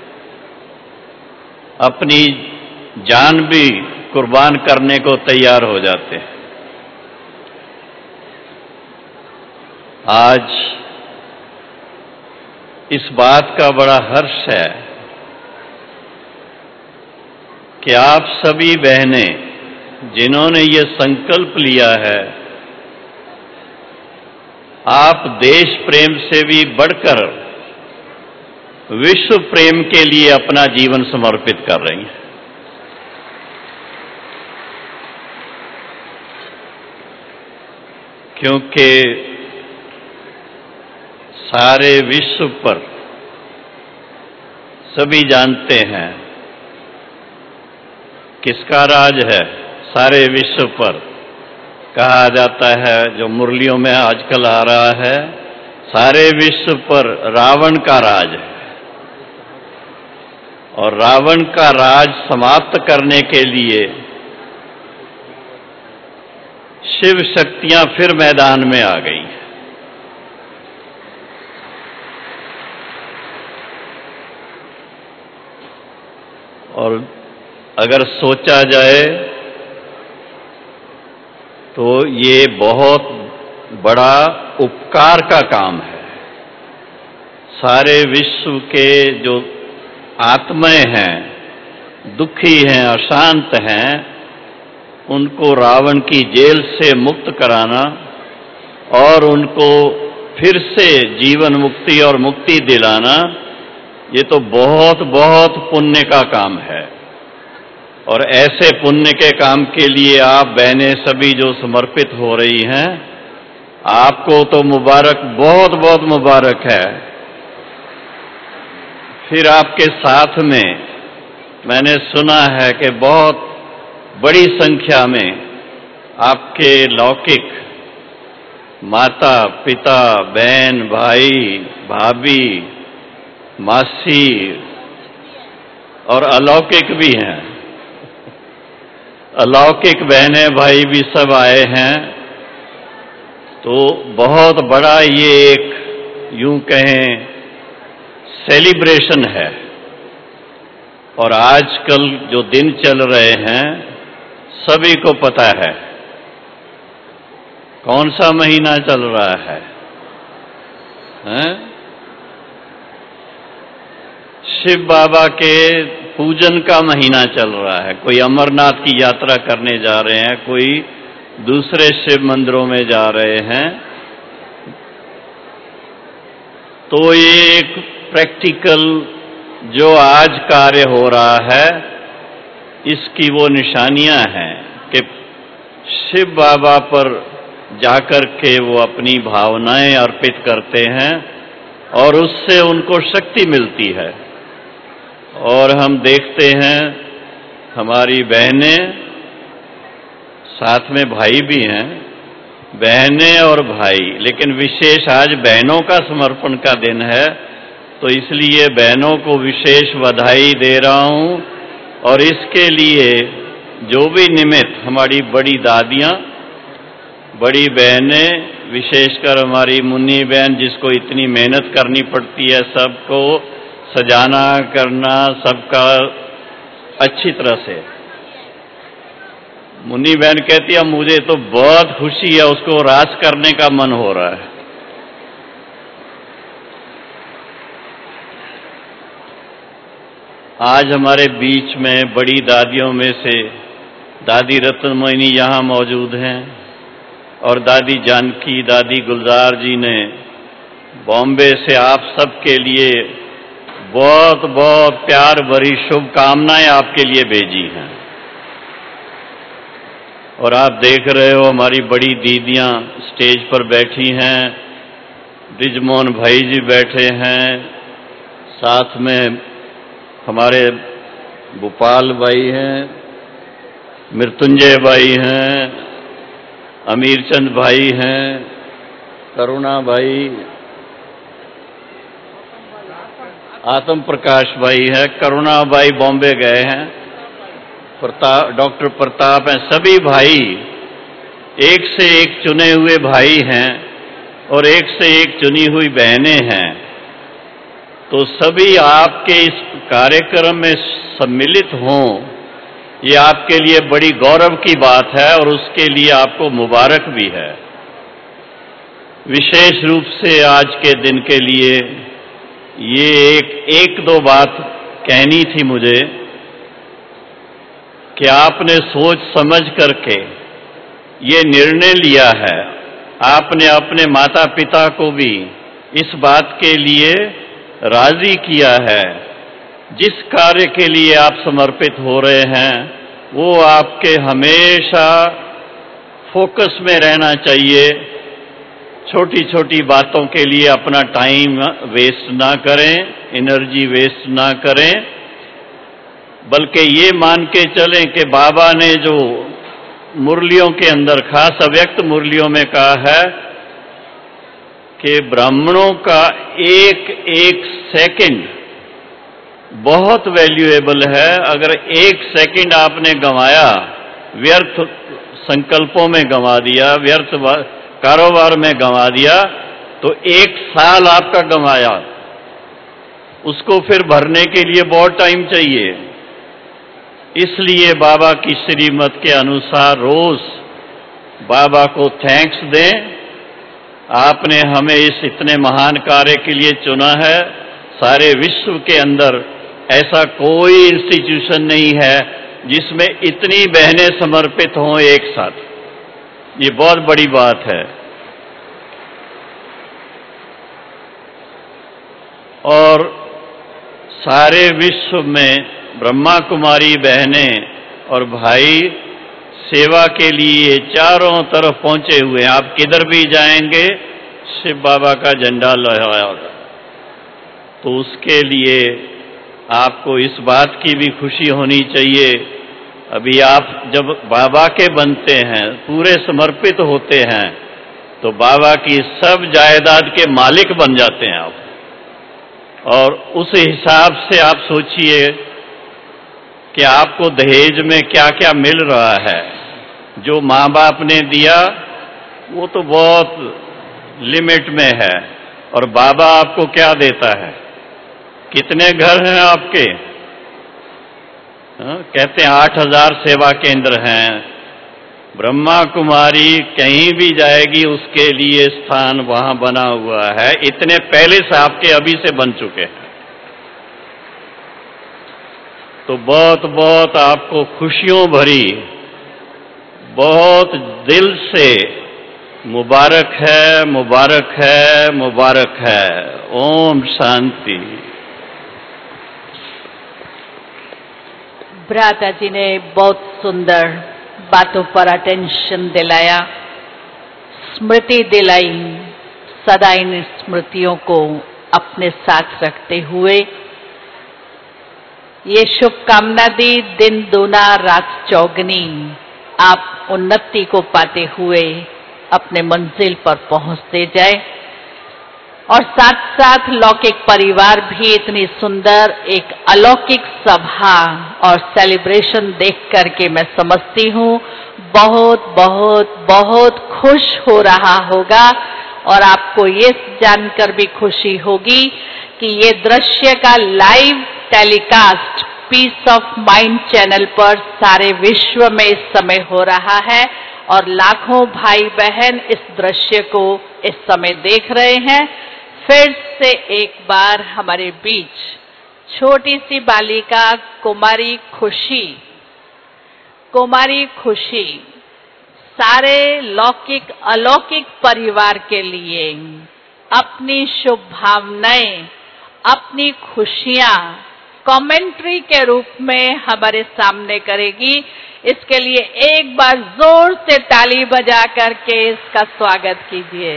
अपनी जान भी कुर्बान करने को तैयार हो जाते हैं। आज इस बात का बड़ा हर्ष है कि आप सभी बहनें जिन्होंने ये संकल्प लिया है, आप देश प्रेम से भी बढ़कर विश्व प्रेम के लिए अपना जीवन समर्पित कर रही हैं। क्योंकि सारे विश्व पर सभी जानते हैं किसका राज है। सारे विश्व पर कहा जाता है, जो मुरलियों में आजकल आ रहा है, सारे विश्व पर रावण का राज है। और रावण का राज समाप्त करने के लिए शिव शक्तियां फिर मैदान में आ गई। और अगर सोचा जाए तो ये बहुत बड़ा उपकार का काम है। सारे विश्व के जो आत्माएं हैं, दुखी हैं, अशांत हैं, उनको रावण की जेल से मुक्त कराना और उनको फिर से जीवन मुक्ति और मुक्ति दिलाना, ये तो बहुत बहुत पुण्य का काम है। और ऐसे पुण्य के काम के लिए आप बहनें सभी जो समर्पित हो रही हैं, आपको तो मुबारक, बहुत बहुत मुबारक है। फिर आपके साथ में मैंने सुना है कि बहुत बड़ी संख्या में आपके लौकिक माता पिता, बहन, भाई, भाभी, मासी और अलौकिक भी हैं। अलौकिक बहनें भाई भी सब आए हैं। तो बहुत बड़ा ये एक, यूं कहें, सेलिब्रेशन है। और आजकल जो दिन चल रहे हैं, सभी को पता है कौन सा महीना चल रहा है, हैं? शिव बाबा के पूजन का महीना चल रहा है। कोई अमरनाथ की यात्रा करने जा रहे हैं, कोई दूसरे शिव मंदिरों में जा रहे हैं। तो ये एक प्रैक्टिकल जो आज कार्य हो रहा है, इसकी वो निशानियां हैं कि शिव बाबा पर जाकर के वो अपनी भावनाएं अर्पित करते हैं और उससे उनको शक्ति मिलती है। और हम देखते हैं हमारी बहनें, साथ में भाई भी हैं, बहनें और भाई, लेकिन विशेष आज बहनों का समर्पण का दिन है, तो इसलिए बहनों को विशेष बधाई दे रहा हूं। और इसके लिए जो भी निमित्त हमारी बड़ी दादियां, बड़ी बहनें, विशेषकर हमारी मुन्नी बहन जिसको इतनी मेहनत करनी पड़ती है, सबको सजाना करना, सबका अच्छी तरह से। मुन्नी बहन कहती है मुझे तो बहुत खुशी है, उसको रास करने का मन हो रहा है। आज हमारे बीच में बड़ी दादियों में से दादी रत्न मोहिनी यहाँ मौजूद हैं और दादी जानकी, दादी गुलजार जी ने बॉम्बे से आप सबके लिए बहुत बहुत प्यार भरी शुभकामनाएं आपके लिए भेजी हैं। और आप देख रहे हो हमारी बड़ी दीदियां स्टेज पर बैठी हैं, ब्रिजमोहन भाई जी बैठे हैं, साथ में हमारे भोपाल भाई हैं, मृत्युंजय भाई हैं, अमीरचंद भाई हैं, करुणा भाई, आत्म प्रकाश भाई है, करुणा भाई बॉम्बे गए हैं, प्रताप, डॉक्टर प्रताप हैं। सभी भाई एक से एक चुने हुए भाई हैं और एक से एक चुनी हुई बहनें हैं। तो सभी आपके इस कार्यक्रम में सम्मिलित हों, ये आपके लिए बड़ी गौरव की बात है और उसके लिए आपको मुबारक भी है। विशेष रूप से आज के दिन के लिए ये एक एक दो बात कहनी थी मुझे कि आपने सोच समझ करके ये निर्णय लिया है, आपने अपने माता पिता को भी इस बात के लिए राजी किया है, जिस कार्य के लिए आप समर्पित हो रहे हैं वो आपके हमेशा फोकस में रहना चाहिए। छोटी छोटी बातों के लिए अपना टाइम वेस्ट ना करें, एनर्जी वेस्ट ना करें, बल्कि ये मान के चलें कि बाबा ने जो मुरलियों के अंदर, खास अव्यक्त मुरलियों में कहा है कि ब्राह्मणों का एक एक सेकंड बहुत वैल्यूएबल है। अगर एक सेकंड आपने गंवाया, व्यर्थ संकल्पों में गंवा दिया, व्यर्थ कारोबार में गंवा दिया, तो एक साल आपका गंवाया। उसको फिर भरने के लिए बहुत टाइम चाहिए। इसलिए बाबा की श्रीमत के अनुसार रोज बाबा को थैंक्स दें। आपने हमें इस इतने महान कार्य के लिए चुना है। सारे विश्व के अंदर ऐसा कोई इंस्टीट्यूशन नहीं है जिसमें इतनी बहनें समर्पित हों एक साथ। ये बहुत बड़ी बात है। और सारे विश्व में ब्रह्मा कुमारी बहनें और भाई सेवा के लिए चारों तरफ पहुंचे हुए हैं। आप किधर भी जाएंगे शिव बाबा का झंडा लहराया होगा। तो उसके लिए आपको इस बात की भी खुशी होनी चाहिए। अभी आप जब बाबा के बनते हैं, पूरे समर्पित होते हैं, तो बाबा की सब जायदाद के मालिक बन जाते हैं आप। और उस हिसाब से आप सोचिए कि आपको दहेज में क्या क्या मिल रहा है। जो माँ बाप ने दिया वो तो बहुत लिमिट में है, और बाबा आपको क्या देता है। कितने घर हैं आपके? हाँ, कहते हैं आठ हजार सेवा केंद्र हैं। ब्रह्मा कुमारी कहीं भी जाएगी उसके लिए स्थान वहां बना हुआ है। इतने पहले से आपके अभी से बन चुके हैं। तो बहुत बहुत आपको खुशियों भरी, बहुत दिल से मुबारक है, मुबारक है, मुबारक है। ओम शांति। भ्राता जी ने बहुत सुंदर बातों पर अटेंशन दिलाया, स्मृति दिलाई। सदा इन स्मृतियों को अपने साथ रखते हुए ये शुभकामना दी, दिन दूना रात चौगनी, आप उन्नति को पाते हुए अपने मंजिल पर पहुंचते जाए। और साथ साथ लौकिक परिवार भी इतनी सुंदर एक अलौकिक सभा और सेलिब्रेशन देख करके मैं समझती हूँ बहुत बहुत बहुत खुश हो रहा होगा। और आपको ये जानकर भी खुशी होगी कि ये दृश्य का live telecast Peace of Mind channel पर सारे विश्व में इस समय हो रहा है, और लाखों भाई बहन इस दृश्य को इस समय देख रहे हैं। फिर से एक बार हमारे बीच छोटी सी बालिका कुमारी खुशी, कुमारी खुशी सारे लौकिक अलौकिक परिवार के लिए अपनी शुभ भावनाएं, अपनी खुशियां कमेंट्री के रूप में हमारे सामने करेगी। इसके लिए एक बार जोर से ताली बजा करके इसका स्वागत कीजिए।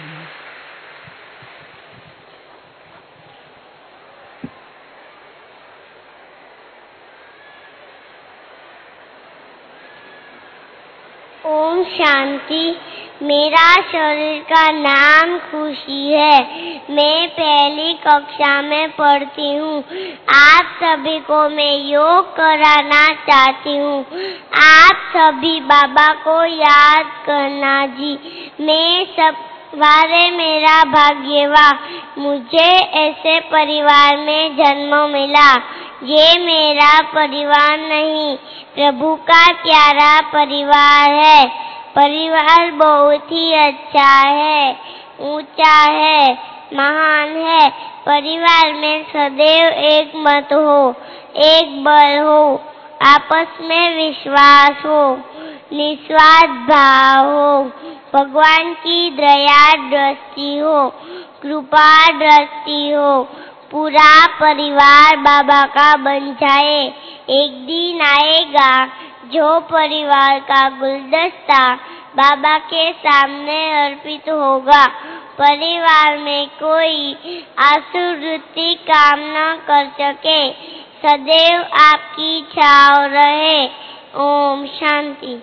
ओम शांति। मेरा शरीर का नाम खुशी है। मैं पहली कक्षा में पढ़ती हूँ। आप सभी को मैं योग कराना चाहती हूँ। आप सभी बाबा को याद करना जी। मैं सब वारे मेरा भाग्यवा, मुझे ऐसे परिवार में जन्म मिला। ये मेरा परिवार नहीं, प्रभु का प्यारा परिवार है। परिवार बहुत ही अच्छा है, ऊंचा है। महान है। परिवार में सदैव एक मत हो, एक बल हो, आपस में विश्वास हो, निस्वार्थ भाव हो, भगवान की दया दृष्टि हो, कृपा दृष्टि हो, पूरा परिवार बाबा का बन जाए। एक दिन आएगा जो परिवार का गुलदस्ता बाबा के सामने अर्पित होगा। परिवार में कोई आसुवृत्ति काम न कर सके। सदैव आपकी छाव रहे। ओम शांति।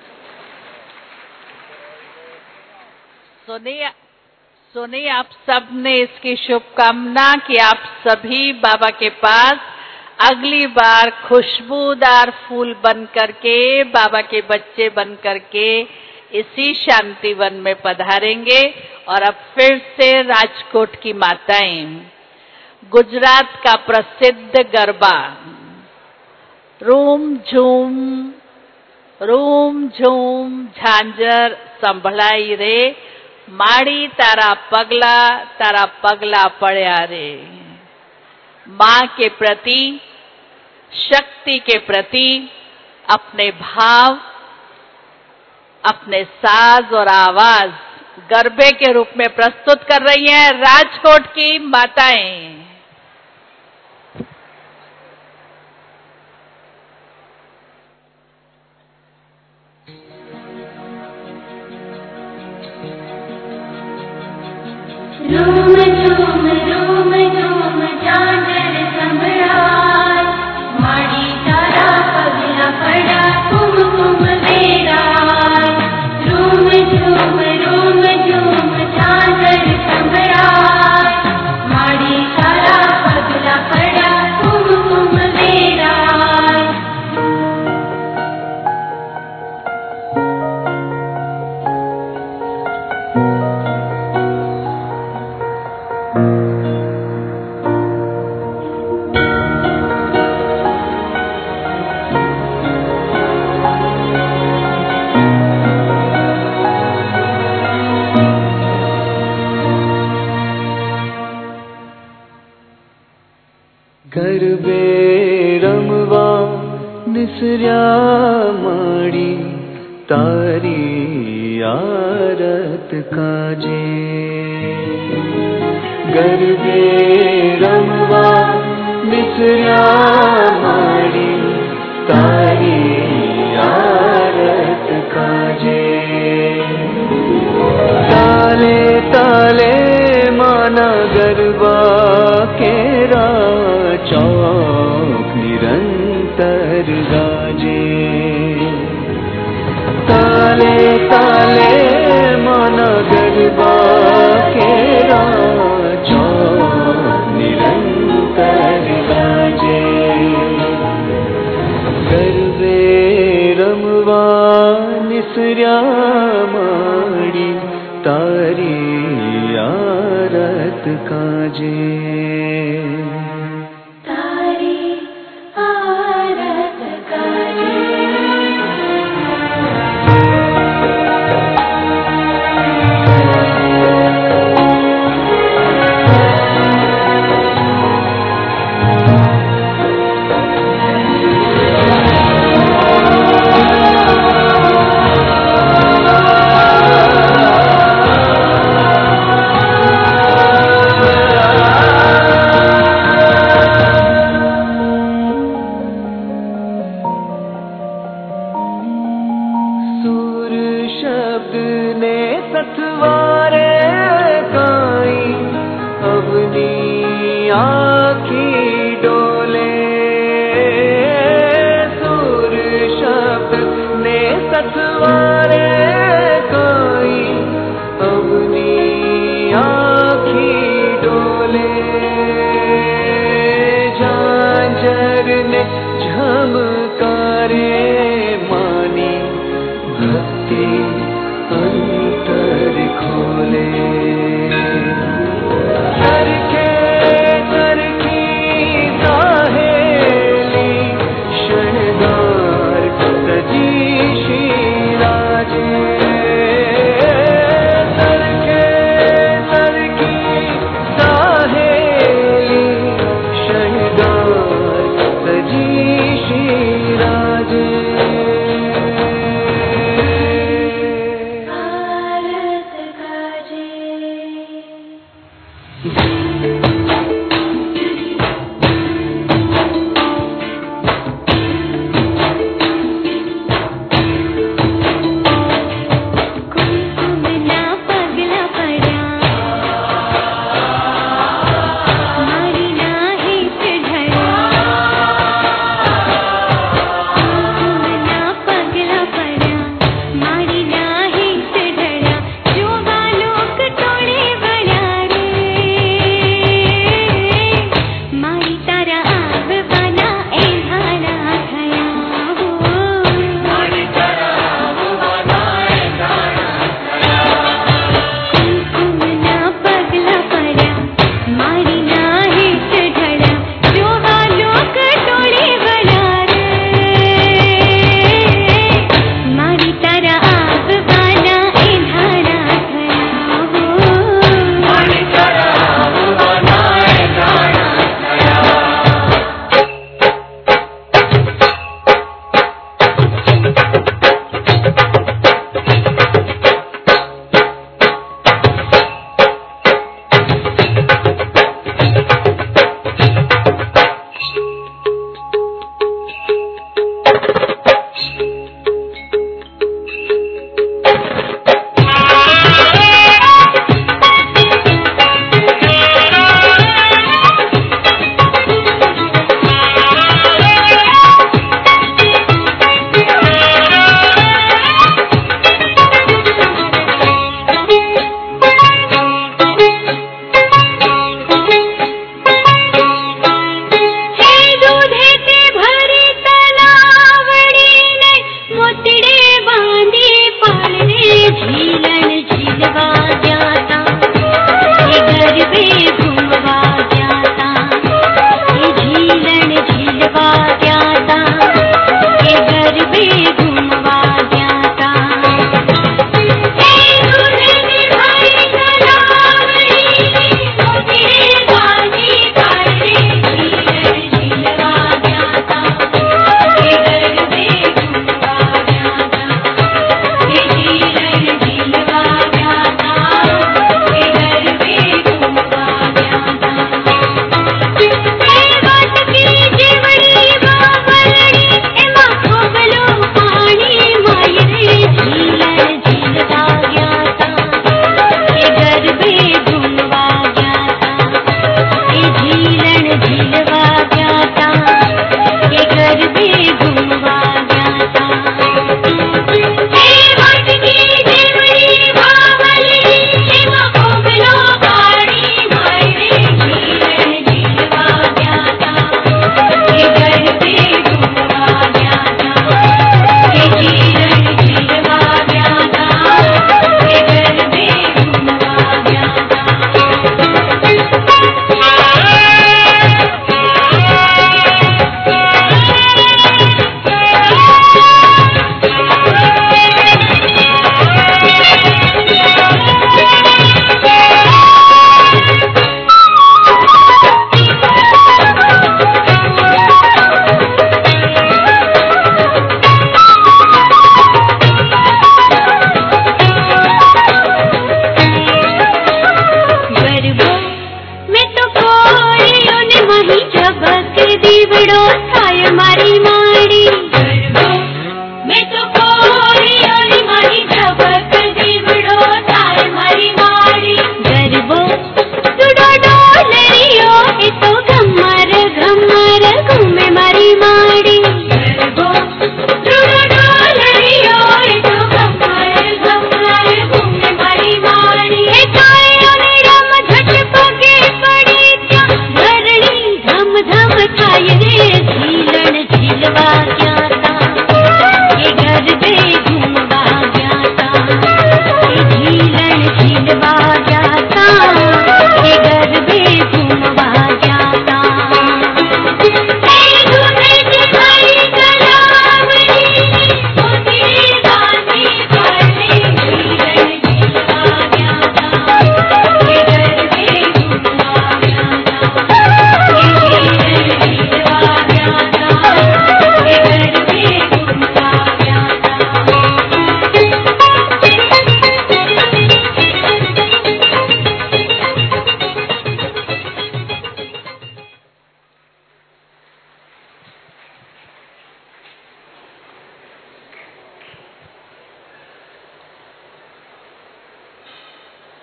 सुनिए सुनिए आप सब ने इसकी शुभकामना कि आप सभी बाबा के पास अगली बार खुशबूदार फूल बन करके, बाबा के बच्चे बन करके इसी शांतिवन में पधारेंगे। और अब फिर से राजकोट की माताएं, गुजरात का प्रसिद्ध गरबा रूम झूम रूम झूम झांझर संभळाई रे, माड़ी तारा पगला तारा पगला पड़या रे। माँ के प्रति, शक्ति के प्रति अपने भाव, अपने साज और आवाज गरबे के रूप में प्रस्तुत कर रही हैं राजकोट की माताएं। रूम झूम रूम झूम झांझर संभळाय, माड़ी तारा पगला पड़ा कुमकुम वेराय। रूम झूम रूम झूम झांझर संभळाय, माड़ी तारा पगला पड़ा कुमकुम वेराय। गरबे रमवा निसर्या माड़ी तारी आरत काजे। गरबे रमवा निसर्या माड़ी तारी आरत काजे। ताले ताले माना गरबा केरा चौक निरंतर गाजे। ताले ताले माना गरबा केरा चौक निरंतर गाजे। गरबे रमवा निसर्या माड़ी तारी आरत काजे।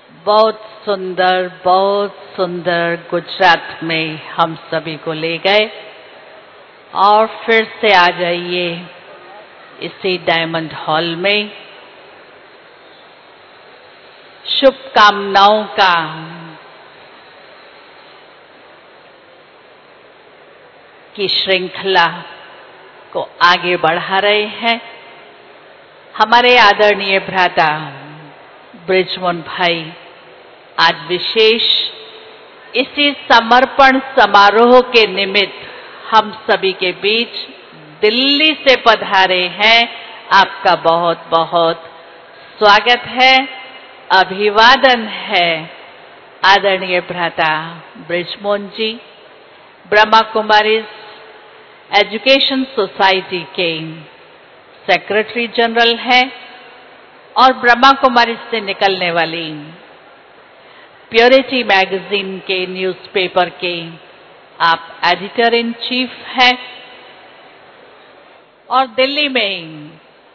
बहुत सुंदर बहुत सुंदर गुजरात में हम सभी को ले गए और फिर से आ जाइए इसी डायमंड हॉल में शुभकामनाओं का की श्रृंखला को आगे बढ़ा रहे हैं। हमारे आदरणीय भ्राता ब्रिजमोहन भाई आज विशेष इसी समर्पण समारोह के निमित्त हम सभी के बीच दिल्ली से पधारे हैं। आपका बहुत बहुत स्वागत है, अभिवादन है। आदरणीय भ्राता ब्रिजमोहन जी ब्रह्मा कुमारीज एजुकेशन सोसाइटी के सेक्रेटरी जनरल हैं और ब्रह्मा कुमारीज से निकलने वाली प्योरिटी मैगजीन के न्यूज़पेपर के आप एडिटर इन चीफ हैं और दिल्ली में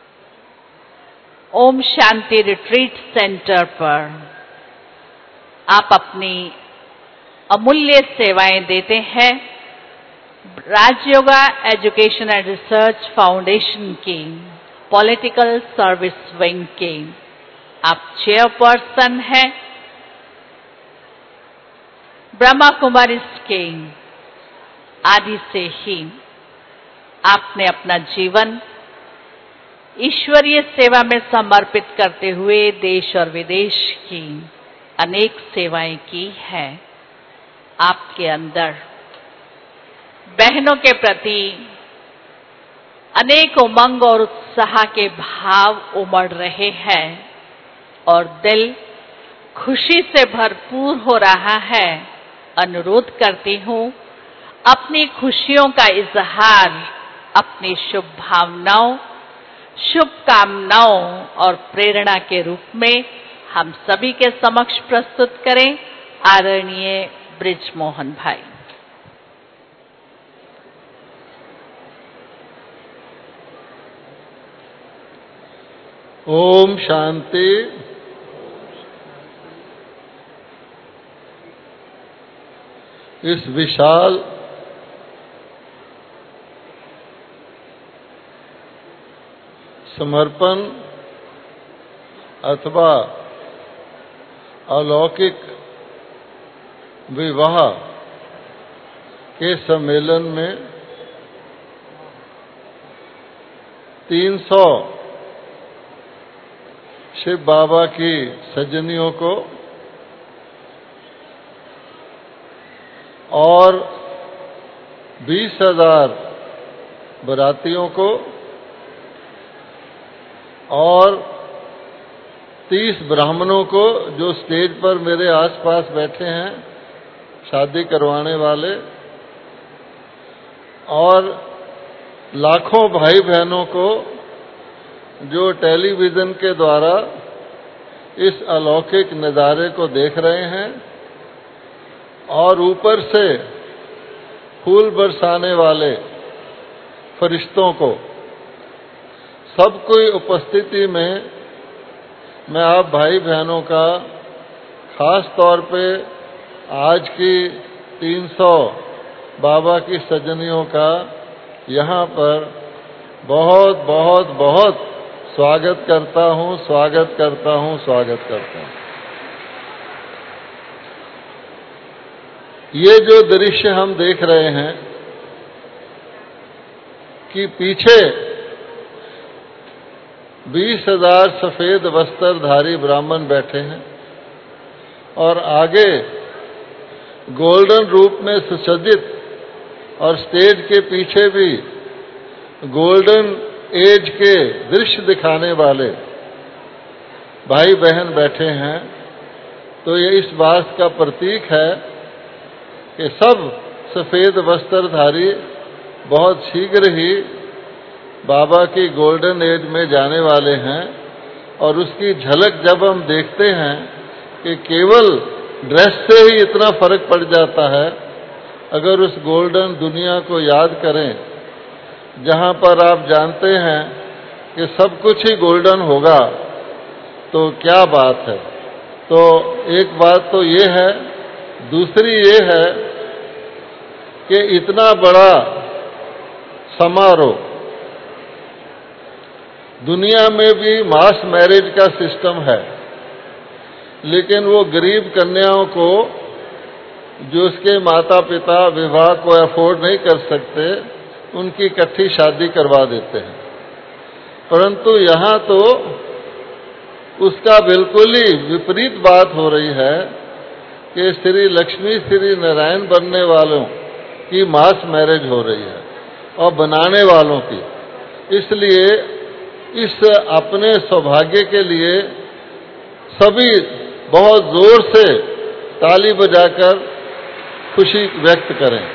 ओम शांति रिट्रीट सेंटर पर आप अपनी अमूल्य सेवाएं देते हैं। Rajyoga education and research foundation की पॉलिटिकल सर्विस विंग के आप चेयरपर्सन हैं। ब्रह्मा कुमारीज के आदि से ही आपने अपना जीवन ईश्वरीय सेवा में समर्पित करते हुए देश और विदेश की अनेक सेवाएं की हैं। आपके अंदर बहनों के प्रति अनेक उमंग और उत्साह के भाव उमड़ रहे हैं और दिल खुशी से भरपूर हो रहा है। अनुरोध करती हूँ अपनी खुशियों का इजहार अपनी शुभ भावनाओं शुभकामनाओं और प्रेरणा के रूप में हम सभी के समक्ष प्रस्तुत करें। आदरणीय ब्रिजमोहन भाई। ओम शांति। इस विशाल समर्पण अथवा अलौकिक विवाह के सम्मेलन में तीन सौ शिव बाबा की सजनियों को और बीस हजार बरातियों को और तीस ब्राह्मणों को जो स्टेज पर मेरे आसपास बैठे हैं शादी करवाने वाले, और लाखों भाई बहनों को जो टेलीविजन के द्वारा इस अलौकिक नज़ारे को देख रहे हैं, और ऊपर से फूल बरसाने वाले फरिश्तों को, सबकी उपस्थिति में मैं आप भाई बहनों का खास तौर पे आज की तीन सौ बाबा की सजनियों का यहाँ पर बहुत बहुत बहुत स्वागत करता हूँ स्वागत करता हूँ स्वागत करता हूँ। ये जो दृश्य हम देख रहे हैं कि पीछे बीस हजार सफेद वस्त्रधारी ब्राह्मण बैठे हैं और आगे गोल्डन रूप में सुसज्जित और स्टेज के पीछे भी गोल्डन एज के दृश्य दिखाने वाले भाई बहन बैठे हैं। तो ये इस बात का प्रतीक है कि सब सफेद वस्त्रधारी बहुत शीघ्र ही बाबा की गोल्डन एज में जाने वाले हैं। और उसकी झलक जब हम देखते हैं कि केवल ड्रेस से ही इतना फर्क पड़ जाता है, अगर उस गोल्डन दुनिया को याद करें जहां पर आप जानते हैं कि सब कुछ ही गोल्डन होगा, तो क्या बात है। तो एक बात तो ये है, दूसरी ये है कि इतना बड़ा समारोह, दुनिया में भी मास मैरिज का सिस्टम है, लेकिन वो गरीब कन्याओं को जो उसके माता पिता विवाह को अफोर्ड नहीं कर सकते, उनकी इकट्ठी शादी करवा देते हैं। परंतु यहाँ तो उसका बिल्कुल ही विपरीत बात हो रही है कि श्री लक्ष्मी श्री नारायण बनने वालों की मास मैरिज हो रही है और बनाने वालों की। इसलिए इस अपने सौभाग्य के लिए सभी बहुत जोर से ताली बजाकर खुशी व्यक्त करें।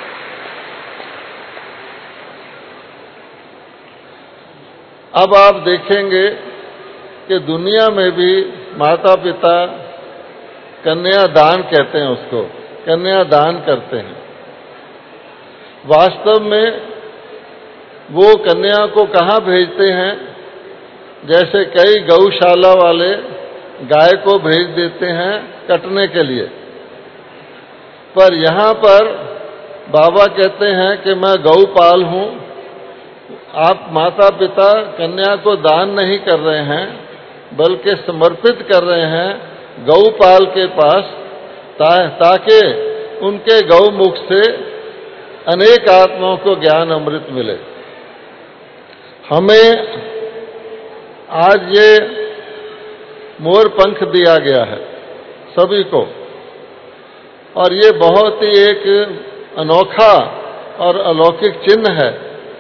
अब आप देखेंगे कि दुनिया में भी माता पिता कन्या दान कहते हैं उसको, कन्या दान करते हैं। वास्तव में वो कन्या को कहाँ भेजते हैं? जैसे कई गौशाला वाले गाय को भेज देते हैं कटने के लिए, पर यहाँ पर बाबा कहते हैं कि मैं गौपाल हूँ। आप माता पिता कन्या को दान नहीं कर रहे हैं, बल्कि समर्पित कर रहे हैं गौपाल के पास, ता, ताकि उनके गौमुख से अनेक आत्माओं को ज्ञान अमृत मिले। हमें आज ये मोर पंख दिया गया है सभी को, और ये बहुत ही एक अनोखा और अलौकिक चिन्ह है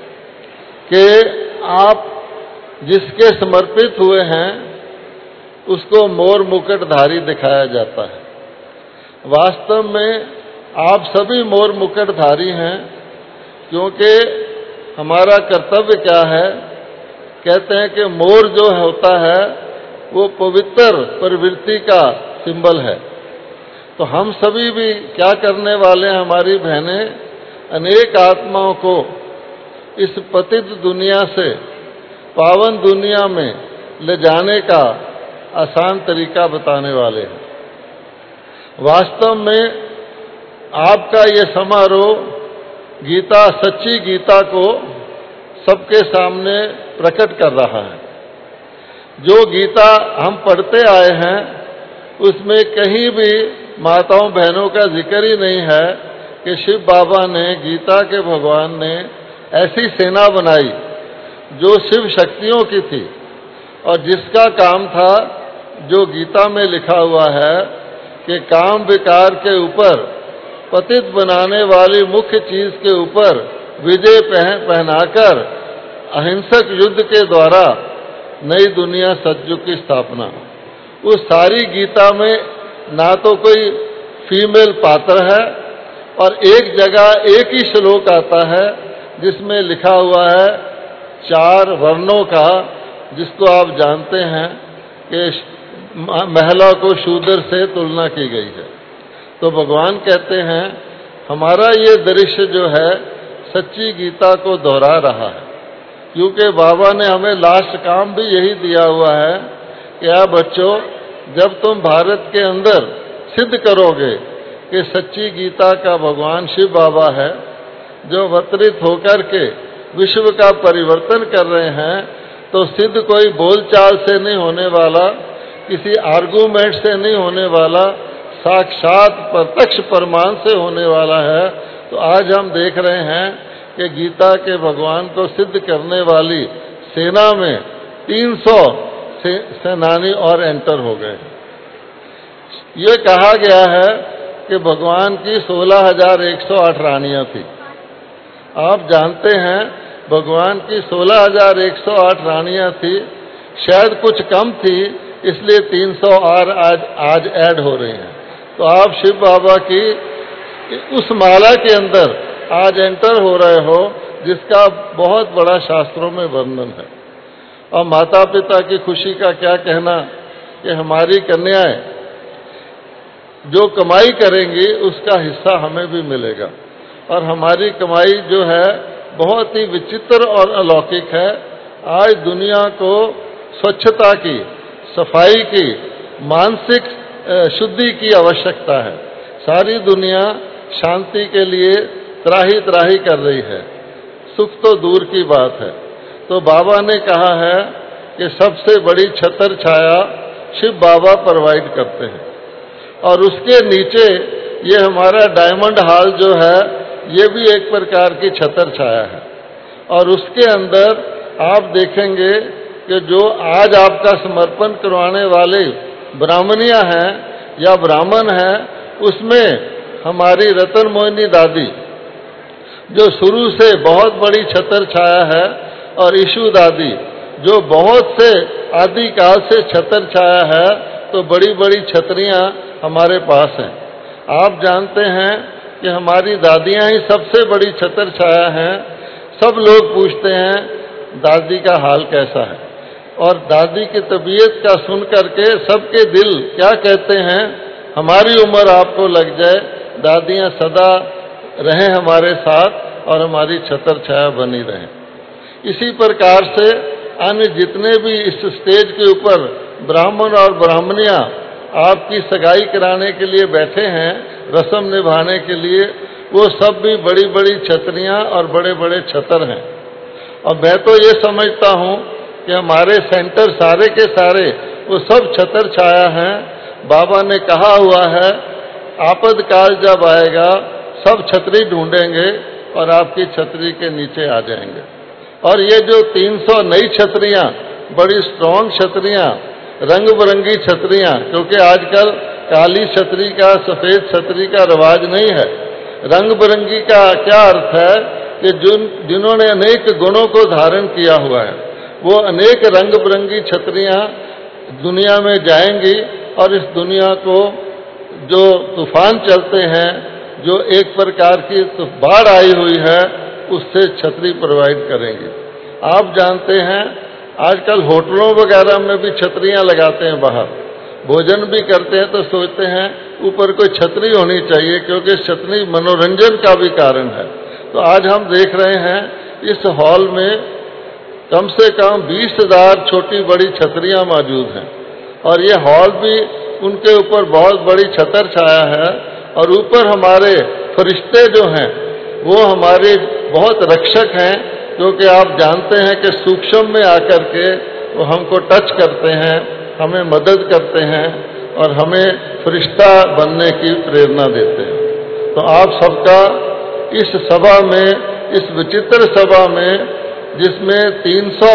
कि आप जिसके समर्पित हुए हैं उसको मोर मुकुटधारी दिखाया जाता है। वास्तव में आप सभी मोर मुकुटधारी हैं, क्योंकि हमारा कर्तव्य क्या है? कहते हैं कि मोर जो होता है वो पवित्र प्रवृत्ति का सिंबल है। तो हम सभी भी क्या करने वाले हैं? हमारी बहनें अनेक आत्माओं को इस पतित दुनिया से पावन दुनिया में ले जाने का आसान तरीका बताने वाले हैं। वास्तव में आपका ये समारोह गीता, सच्ची गीता को सबके सामने प्रकट कर रहा है। जो गीता हम पढ़ते आए हैं उसमें कहीं भी माताओं बहनों का जिक्र ही नहीं है कि शिव बाबा ने, गीता के भगवान ने ऐसी सेना बनाई जो शिव शक्तियों की थी, और जिसका काम था, जो गीता में लिखा हुआ है कि काम विकार के ऊपर, पतित बनाने वाली मुख्य चीज के ऊपर विजय पहन पहनाकर अहिंसक युद्ध के द्वारा नई दुनिया सतयुग की स्थापना। उस सारी गीता में ना तो कोई फीमेल पात्र है, और एक जगह एक ही श्लोक आता है जिसमें लिखा हुआ है चार वर्णों का, जिसको आप जानते हैं कि महिला को शूद्र से तुलना की गई है। तो भगवान कहते हैं हमारा ये दृश्य जो है सच्ची गीता को दोहरा रहा है, क्योंकि बाबा ने हमें लास्ट काम भी यही दिया हुआ है कि आप बच्चों, जब तुम भारत के अंदर सिद्ध करोगे कि सच्ची गीता का भगवान शिव बाबा है, जो अवतरित होकर के विश्व का परिवर्तन कर रहे हैं, तो सिद्ध कोई बोलचाल से नहीं होने वाला, किसी आर्गूमेंट से नहीं होने वाला, साक्षात प्रत्यक्ष प्रमाण से होने वाला है। तो आज हम देख रहे हैं कि गीता के भगवान को सिद्ध करने वाली सेना में तीन सौ से, सेनानी और एंटर हो गए। ये कहा गया है कि भगवान की सोलह हजार एक सौ आठ रानियां थी। आप जानते हैं भगवान की सोलह हजार एक सौ आठ रानियां थी, शायद कुछ कम थी, इसलिए तीन सौ और आज आज ऐड हो रही हैं। तो आप शिव बाबा की उस माला के अंदर आज एंटर हो रहे हो, जिसका बहुत बड़ा शास्त्रों में वर्णन है। और माता पिता की खुशी का क्या कहना कि हमारी कन्याएं जो कमाई करेंगी उसका हिस्सा हमें भी मिलेगा, और हमारी कमाई जो है बहुत ही विचित्र और अलौकिक है। आज दुनिया को स्वच्छता की, सफाई की, मानसिक शुद्धि की आवश्यकता है। सारी दुनिया शांति के लिए त्राही त्राही कर रही है, सुख तो दूर की बात है। तो बाबा ने कहा है कि सबसे बड़ी छतर छाया शिव बाबा प्रोवाइड करते हैं, और उसके नीचे ये हमारा डायमंड हॉल जो है ये भी एक प्रकार की छतर छाया है। और उसके अंदर आप देखेंगे कि जो आज आपका समर्पण करवाने वाले ब्राह्मणियां हैं या ब्राह्मण हैं, उसमें हमारी रतन मोहिनी दादी जो शुरू से बहुत बड़ी छतर छाया है, और ईशु दादी जो बहुत से आदिकाल से छतर छाया है, तो बड़ी बड़ी छतरियां हमारे पास हैं। आप जानते हैं कि हमारी दादियां ही सबसे बड़ी छतर छाया हैं। सब लोग पूछते हैं दादी का हाल कैसा है, और दादी की तबीयत का सुन करके सबके दिल क्या कहते हैं, हमारी उम्र आपको लग जाए, दादियां सदा रहें हमारे साथ और हमारी छतर छाया बनी रहें। इसी प्रकार से अन्य जितने भी इस स्टेज के ऊपर ब्राह्मण और ब्राह्मणियां आपकी सगाई कराने के लिए बैठे हैं, रस्म निभाने के लिए, वो सब भी बड़ी बड़ी छतरियां और बड़े बड़े छतर हैं। और मैं तो ये समझता हूँ कि हमारे सेंटर सारे के सारे वो सब छतर छाया हैं। बाबा ने कहा हुआ है आपातकाल जब आएगा सब छतरी ढूंढेंगे और आपकी छतरी के नीचे आ जाएंगे। और ये जो तीन सौ नई छतरियां, बड़ी स्ट्रॉन्ग छतरियां, रंग बिरंगी छतरियां, क्योंकि आजकल काली छतरी का, सफेद छतरी का रिवाज नहीं है। रंग बिरंगी का क्या अर्थ है कि जिन जिन्होंने अनेक गुणों को धारण किया हुआ है, वो अनेक रंग बिरंगी छतरियां दुनिया में जाएंगी, और इस दुनिया को जो तूफान चलते हैं, जो एक प्रकार की बाढ़ आई हुई है, उससे छतरी प्रोवाइड करेंगे। आप जानते हैं आजकल होटलों वगैरह में भी छतरियां लगाते हैं, बाहर भोजन भी करते हैं तो सोचते हैं ऊपर कोई छतरी होनी चाहिए, क्योंकि छतरी मनोरंजन का भी कारण है। तो आज हम देख रहे हैं इस हॉल में कम से कम बीस हजार छोटी बड़ी छतरियां मौजूद हैं, और ये हॉल भी उनके ऊपर बहुत बड़ी छतर छाया है। और ऊपर हमारे फरिश्ते जो हैं वो हमारे बहुत रक्षक हैं, क्योंकि आप जानते हैं कि सूक्ष्म में आकर के वो हमको टच करते हैं, हमें मदद करते हैं और हमें फरिश्ता बनने की प्रेरणा देते हैं। तो आप सबका इस सभा में, इस विचित्र सभा में, जिसमें तीन सौ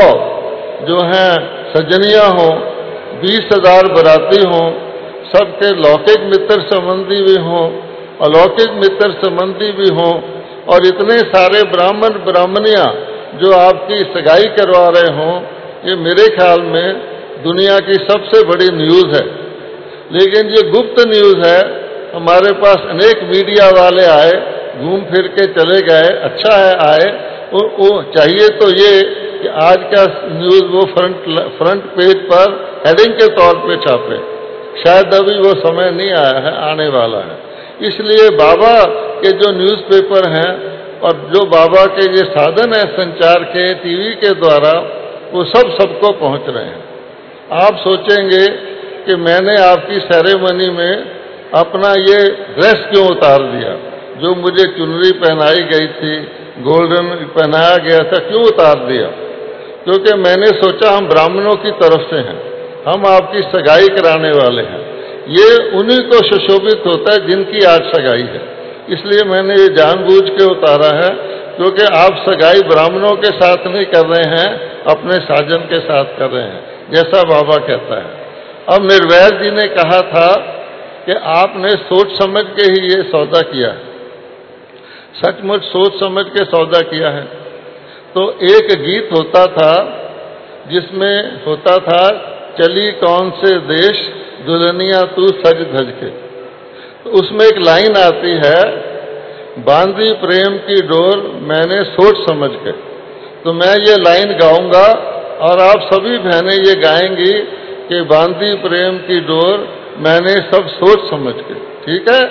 जो हैं सजनियां हों, बीस हजार बराती हों, सबके लौकिक मित्र संबंधी भी हों, अलौकिक मित्र संबंधी भी हों, और इतने सारे ब्राह्मण ब्राह्मणियां जो आपकी सगाई करवा रहे हों, ये मेरे ख्याल में दुनिया की सबसे बड़ी न्यूज़ है। लेकिन ये गुप्त न्यूज़ है। हमारे पास अनेक मीडिया वाले आए, घूम फिर के चले गए, अच्छा है आए। वो, वो चाहिए तो ये कि आज का न्यूज़ वो फ्रंट फ्रंट पेज पर हेडिंग के तौर पे छापे। शायद अभी वो समय नहीं आया है, आने वाला है। इसलिए बाबा के जो न्यूज़पेपर हैं और जो बाबा के ये साधन है संचार के, टीवी के द्वारा, वो सब सबको पहुंच रहे हैं। आप सोचेंगे कि मैंने आपकी सेरेमनी में अपना ये ड्रेस क्यों उतार दिया, जो मुझे चुनरी पहनाई गई थी, गोल्डन पहनाया गया था, क्यों उतार दिया? क्योंकि मैंने सोचा हम ब्राह्मणों की तरफ से हैं, हम आपकी सगाई कराने वाले हैं। ये उन्हीं को सुशोभित होता है जिनकी आज सगाई है। इसलिए मैंने ये जानबूझ के उतारा है, क्योंकि आप सगाई ब्राह्मणों के साथ नहीं कर रहे हैं, अपने साजन के साथ कर रहे हैं, जैसा बाबा कहता है। अब निर्वैर जी ने कहा था कि आपने सोच समझ के ही ये सौदा किया है, सचमुच सोच समझ के सौदा किया है। तो एक गीत होता था जिसमें होता था, चली कौन से देश दुल्हनिया तू सज धज के। तो उसमें एक लाइन आती है, बांधी प्रेम की डोर मैंने सोच समझ के। तो मैं ये लाइन गाऊंगा और आप सभी बहनें ये गाएंगी कि बांधी प्रेम की डोर मैंने सब सोच समझ के। ठीक है?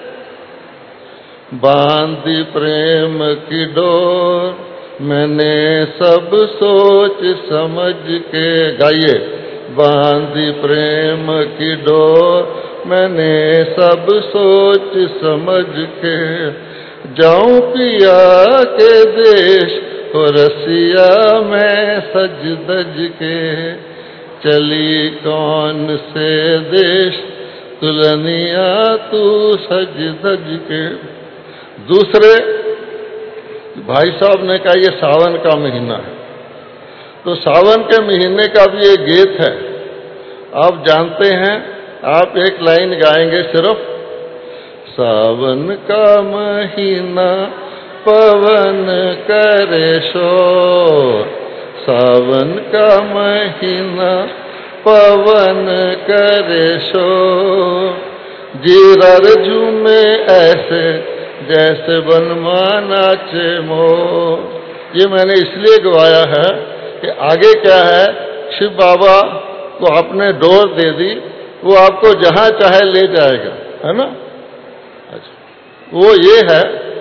बांधी प्रेम की डोर मैंने सब सोच समझ के, गाइए। बांधी प्रेम की डोर मैंने सब सोच समझ के जाऊं पिया के देश हो रसिया मैं सज धज के चली कौन से देश दुल्हनिया तू सज धज के। दूसरे भाई साहब ने कहा ये सावन का महीना है, तो सावन के महीने का भी एक गीत है, आप जानते हैं, आप एक लाइन गाएंगे सिर्फ। सावन का महीना पवन करे शोर, सावन का महीना पवन करे शोर, जीरर झूमे ऐसे जैसे बनवा नाचे मोर। ये मैंने इसलिए गवाया है कि आगे क्या है, शिव बाबा को आपने डोर दे दी, वो आपको जहां चाहे ले जाएगा, है ना। अच्छा, वो ये है,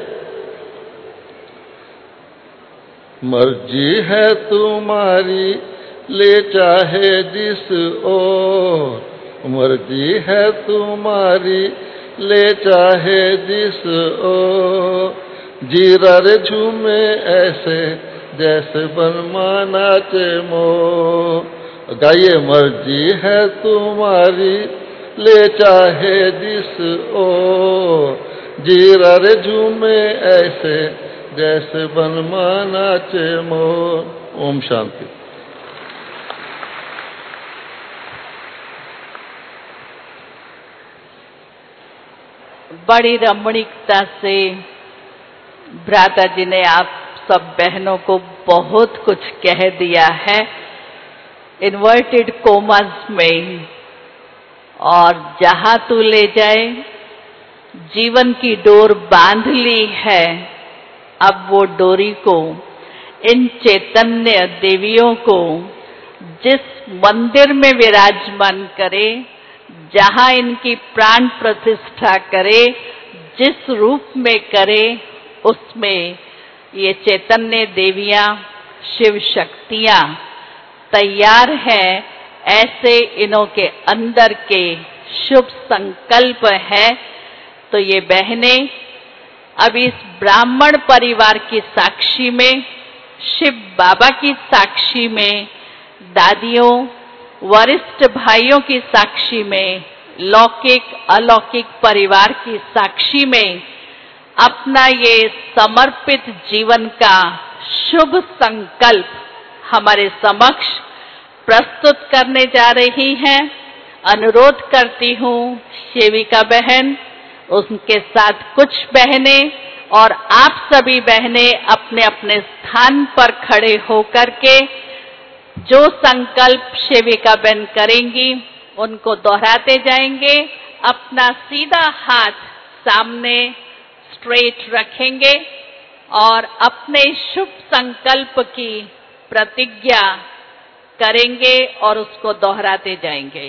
मर्जी है तुम्हारी ले चाहे जिस ओर, मर्जी है तुम्हारी ले चाहे जिस ओर, जीरा रे झूमे ऐसे जैसे बनवा नाचे मोर। गाइए, मर्जी है तुम्हारी ले चाहे जिस ओर, जीरा रे झूमे ऐसे जैसे बनवा नाचे मोर। ओम शांति। बड़ी रमणीकता से भ्राता जी ने आप सब बहनों को बहुत कुछ कह दिया है इन्वर्टेड कोमास में, और जहां तू ले जाए जीवन की डोर बांध ली है। अब वो डोरी को, इन चैतन्य देवियों को जिस मंदिर में विराजमान करे, जहां इनकी प्राण प्रतिष्ठा करे, जिस रूप में करे, उसमें ये चैतन्य देवियां, शिव शक्तियां तैयार हैं। ऐसे इनों के अंदर के शुभ संकल्प है। तो ये बहनें अब इस ब्राह्मण परिवार की साक्षी में, शिव बाबा की साक्षी में, दादियों, वरिष्ठ भाइयों की साक्षी में, लौकिक अलौकिक परिवार की साक्षी में अपना ये समर्पित जीवन का शुभ संकल्प हमारे समक्ष प्रस्तुत करने जा रही हैं। अनुरोध करती हूँ सेविका बहन, उनके साथ कुछ बहनें और आप सभी बहनें अपने अपने स्थान पर खड़े होकर के जो संकल्प सेविका बहन करेंगी उनको दोहराते जाएंगे। अपना सीधा हाथ सामने स्ट्रेट रखेंगे और अपने शुभ संकल्प की प्रतिज्ञा करेंगे और उसको दोहराते जाएंगे।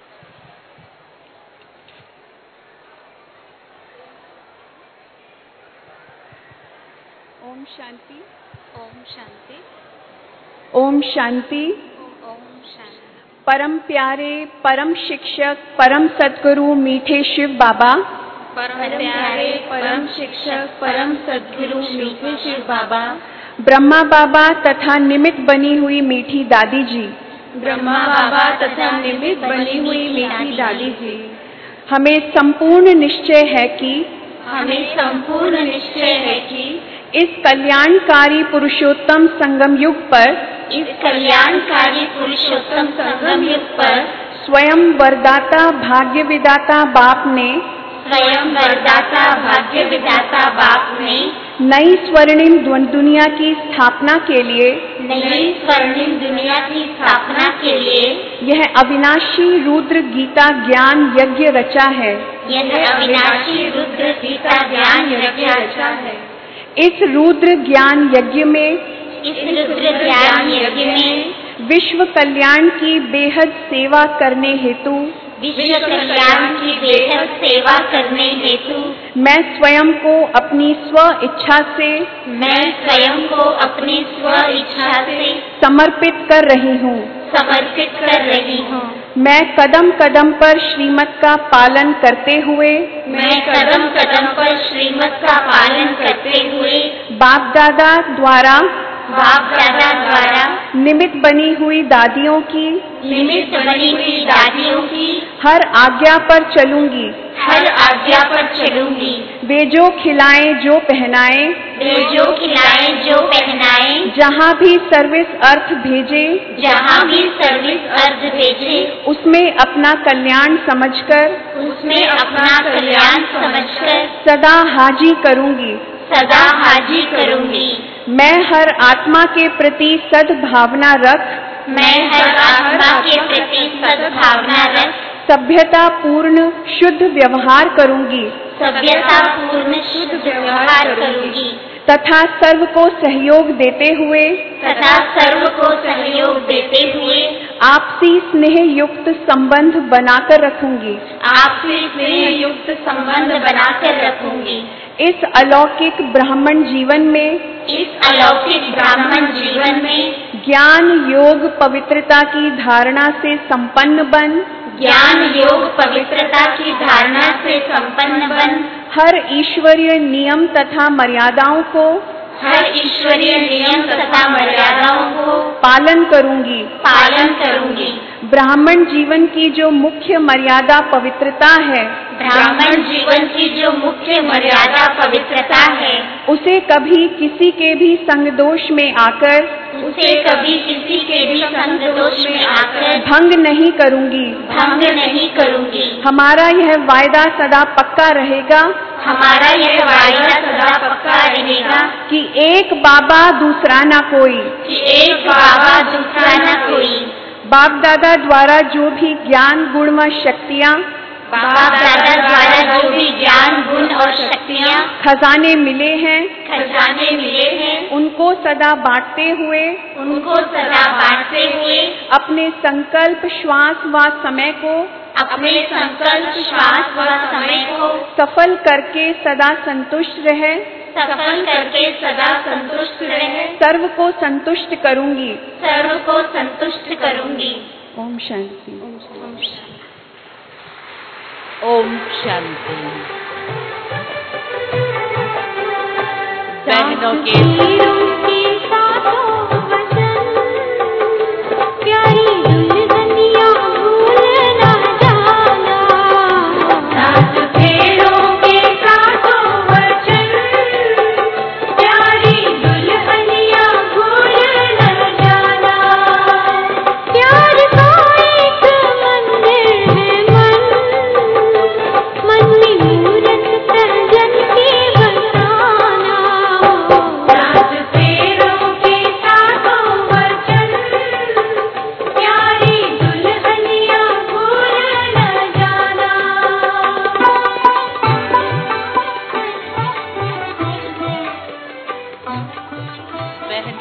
ओम शांति। ओम शांति। ओम शांति। ओम शांति। परम प्यारे, परम शिक्षक, परम सद्गुरु मीठे शिव बाबा, परम प्यारे, परम शिक्षक, परम सद्गुरु मीठे शिव बाबा, ब्रह्मा बाबा तथा निमित्त बनी हुई मीठी दादी जी, ब्रह्मा बाबा तथा निमित्त बनी हुई मीठी दादी जी, हमें संपूर्ण निश्चय है कि हमें संपूर्ण निश्चय है कि इस कल्याणकारी पुरुषोत्तम संगम युग पर इस कल्याणकारी पुरुषोत्तम संगम युग पर स्वयं वरदाता भाग्य विदाता बाप ने स्वयं वरदाता भाग्य विदाता बाप ने नई स्वर्णिम दुनिया की स्थापना के लिए नई स्वर्णिम दुनिया की स्थापना के लिए यह अविनाशी रुद्र गीता ज्ञान यज्ञ रचा है। यह अविनाशी रुद्र गीता ज्ञान यज्ञ रचा है। इस रुद्र ज्ञान यज्ञ में इस रुद्र ज्ञान यज्ञ में विश्व कल्याण की बेहद सेवा करने हेतु विश्व कल्याण की बेहद सेवा करने हेतु मैं स्वयं को अपनी स्व इच्छा से मैं स्वयं को अपनी स्व इच्छा से समर्पित कर रही हूँ समर्पित कर रही हूँ। मैं कदम कदम पर श्रीमत का पालन करते हुए मैं कदम कदम पर श्रीमत का पालन करते हुए बाप दादा द्वारा बाप दादा द्वारा निमित्त बनी हुई दादियों की निमित्त बनी हुई दादियों की हर आज्ञा पर चलूंगी हर आज्ञा पर चलूंगी। वे जो खिलाएं जो पहनाएं वे जो खिलाएं जो पहनाएं जहाँ भी सर्विस अर्थ भेजे जहाँ भी सर्विस अर्थ भेजे उसमें अपना कल्याण समझकर उसमें अपना कल्याण समझकर सदा हाजी करूंगी सदा हाजी करूंगी। मैं हर आत्मा के प्रति सद्भावना रख मैं हर आत्मा के प्रति सद्भावना रख सभ्यता पूर्ण शुद्ध व्यवहार करूंगी सभ्यता पूर्ण शुद्ध व्यवहार करूंगी तथा सर्व को सहयोग देते हुए तथा सर्व को सहयोग देते हुए आपसी स्नेह युक्त संबंध बनाकर रखूंगी आपसी स्नेह युक्त संबंध बनाकर रखूंगी। इस अलौकिक ब्राह्मण जीवन में इस अलौकिक ब्राह्मण जीवन में ज्ञान योग पवित्रता की धारणा से संपन्न बन ज्ञान योग पवित्रता की धारणा से संपन्न बन हर ईश्वरीय नियम तथा मर्यादाओं को हर ईश्वरीय नियम तथा मर्यादाओं को पालन करूंगी पालन करूंगी। ब्राह्मण जीवन की जो मुख्य मर्यादा पवित्रता है ब्राह्मण जीवन की जो मुख्य मर्यादा पवित्रता है उसे कभी किसी के भी संग दोष में आकर उसे कभी किसी के भी संग दोष में आकर भंग नहीं करूंगी भंग नहीं करूंगी। हमारा यह वायदा सदा पक्का रहेगा हमारा यह वायदा सदा पक्का रहेगा कि एक बाबा दूसरा न कोई कि एक बाबा दूसरा न कोई। बाप दादा द्वारा जो भी ज्ञान गुण व शक्तियाँ बाप दादा द्वारा जो भी ज्ञान गुण और शक्तियाँ खजाने मिले हैं खजाने मिले हैं उनको सदा बांटते हुए उनको सदा बांटते हुए अपने संकल्प श्वास व समय को अपने संकल्प श्वास व समय को सफल करके सदा संतुष्ट रहे सफल करके सदा संतुष्ट रहे सर्व को संतुष्ट करूंगी सर्व को संतुष्ट करूंगी। ओम शांति ओम शांति। बहनों के प्यारी दुल्हनिया भूल ना जाना सात फेरों के सातों वचन प्यारी दुल्हनिया भूल ना जाना। प्यार का एक मंदिर है मन मन में मूरत सजन के बनाना सात फेरों के सातों वचन प्यारी दुल्हनिया भूल न जाना। बहन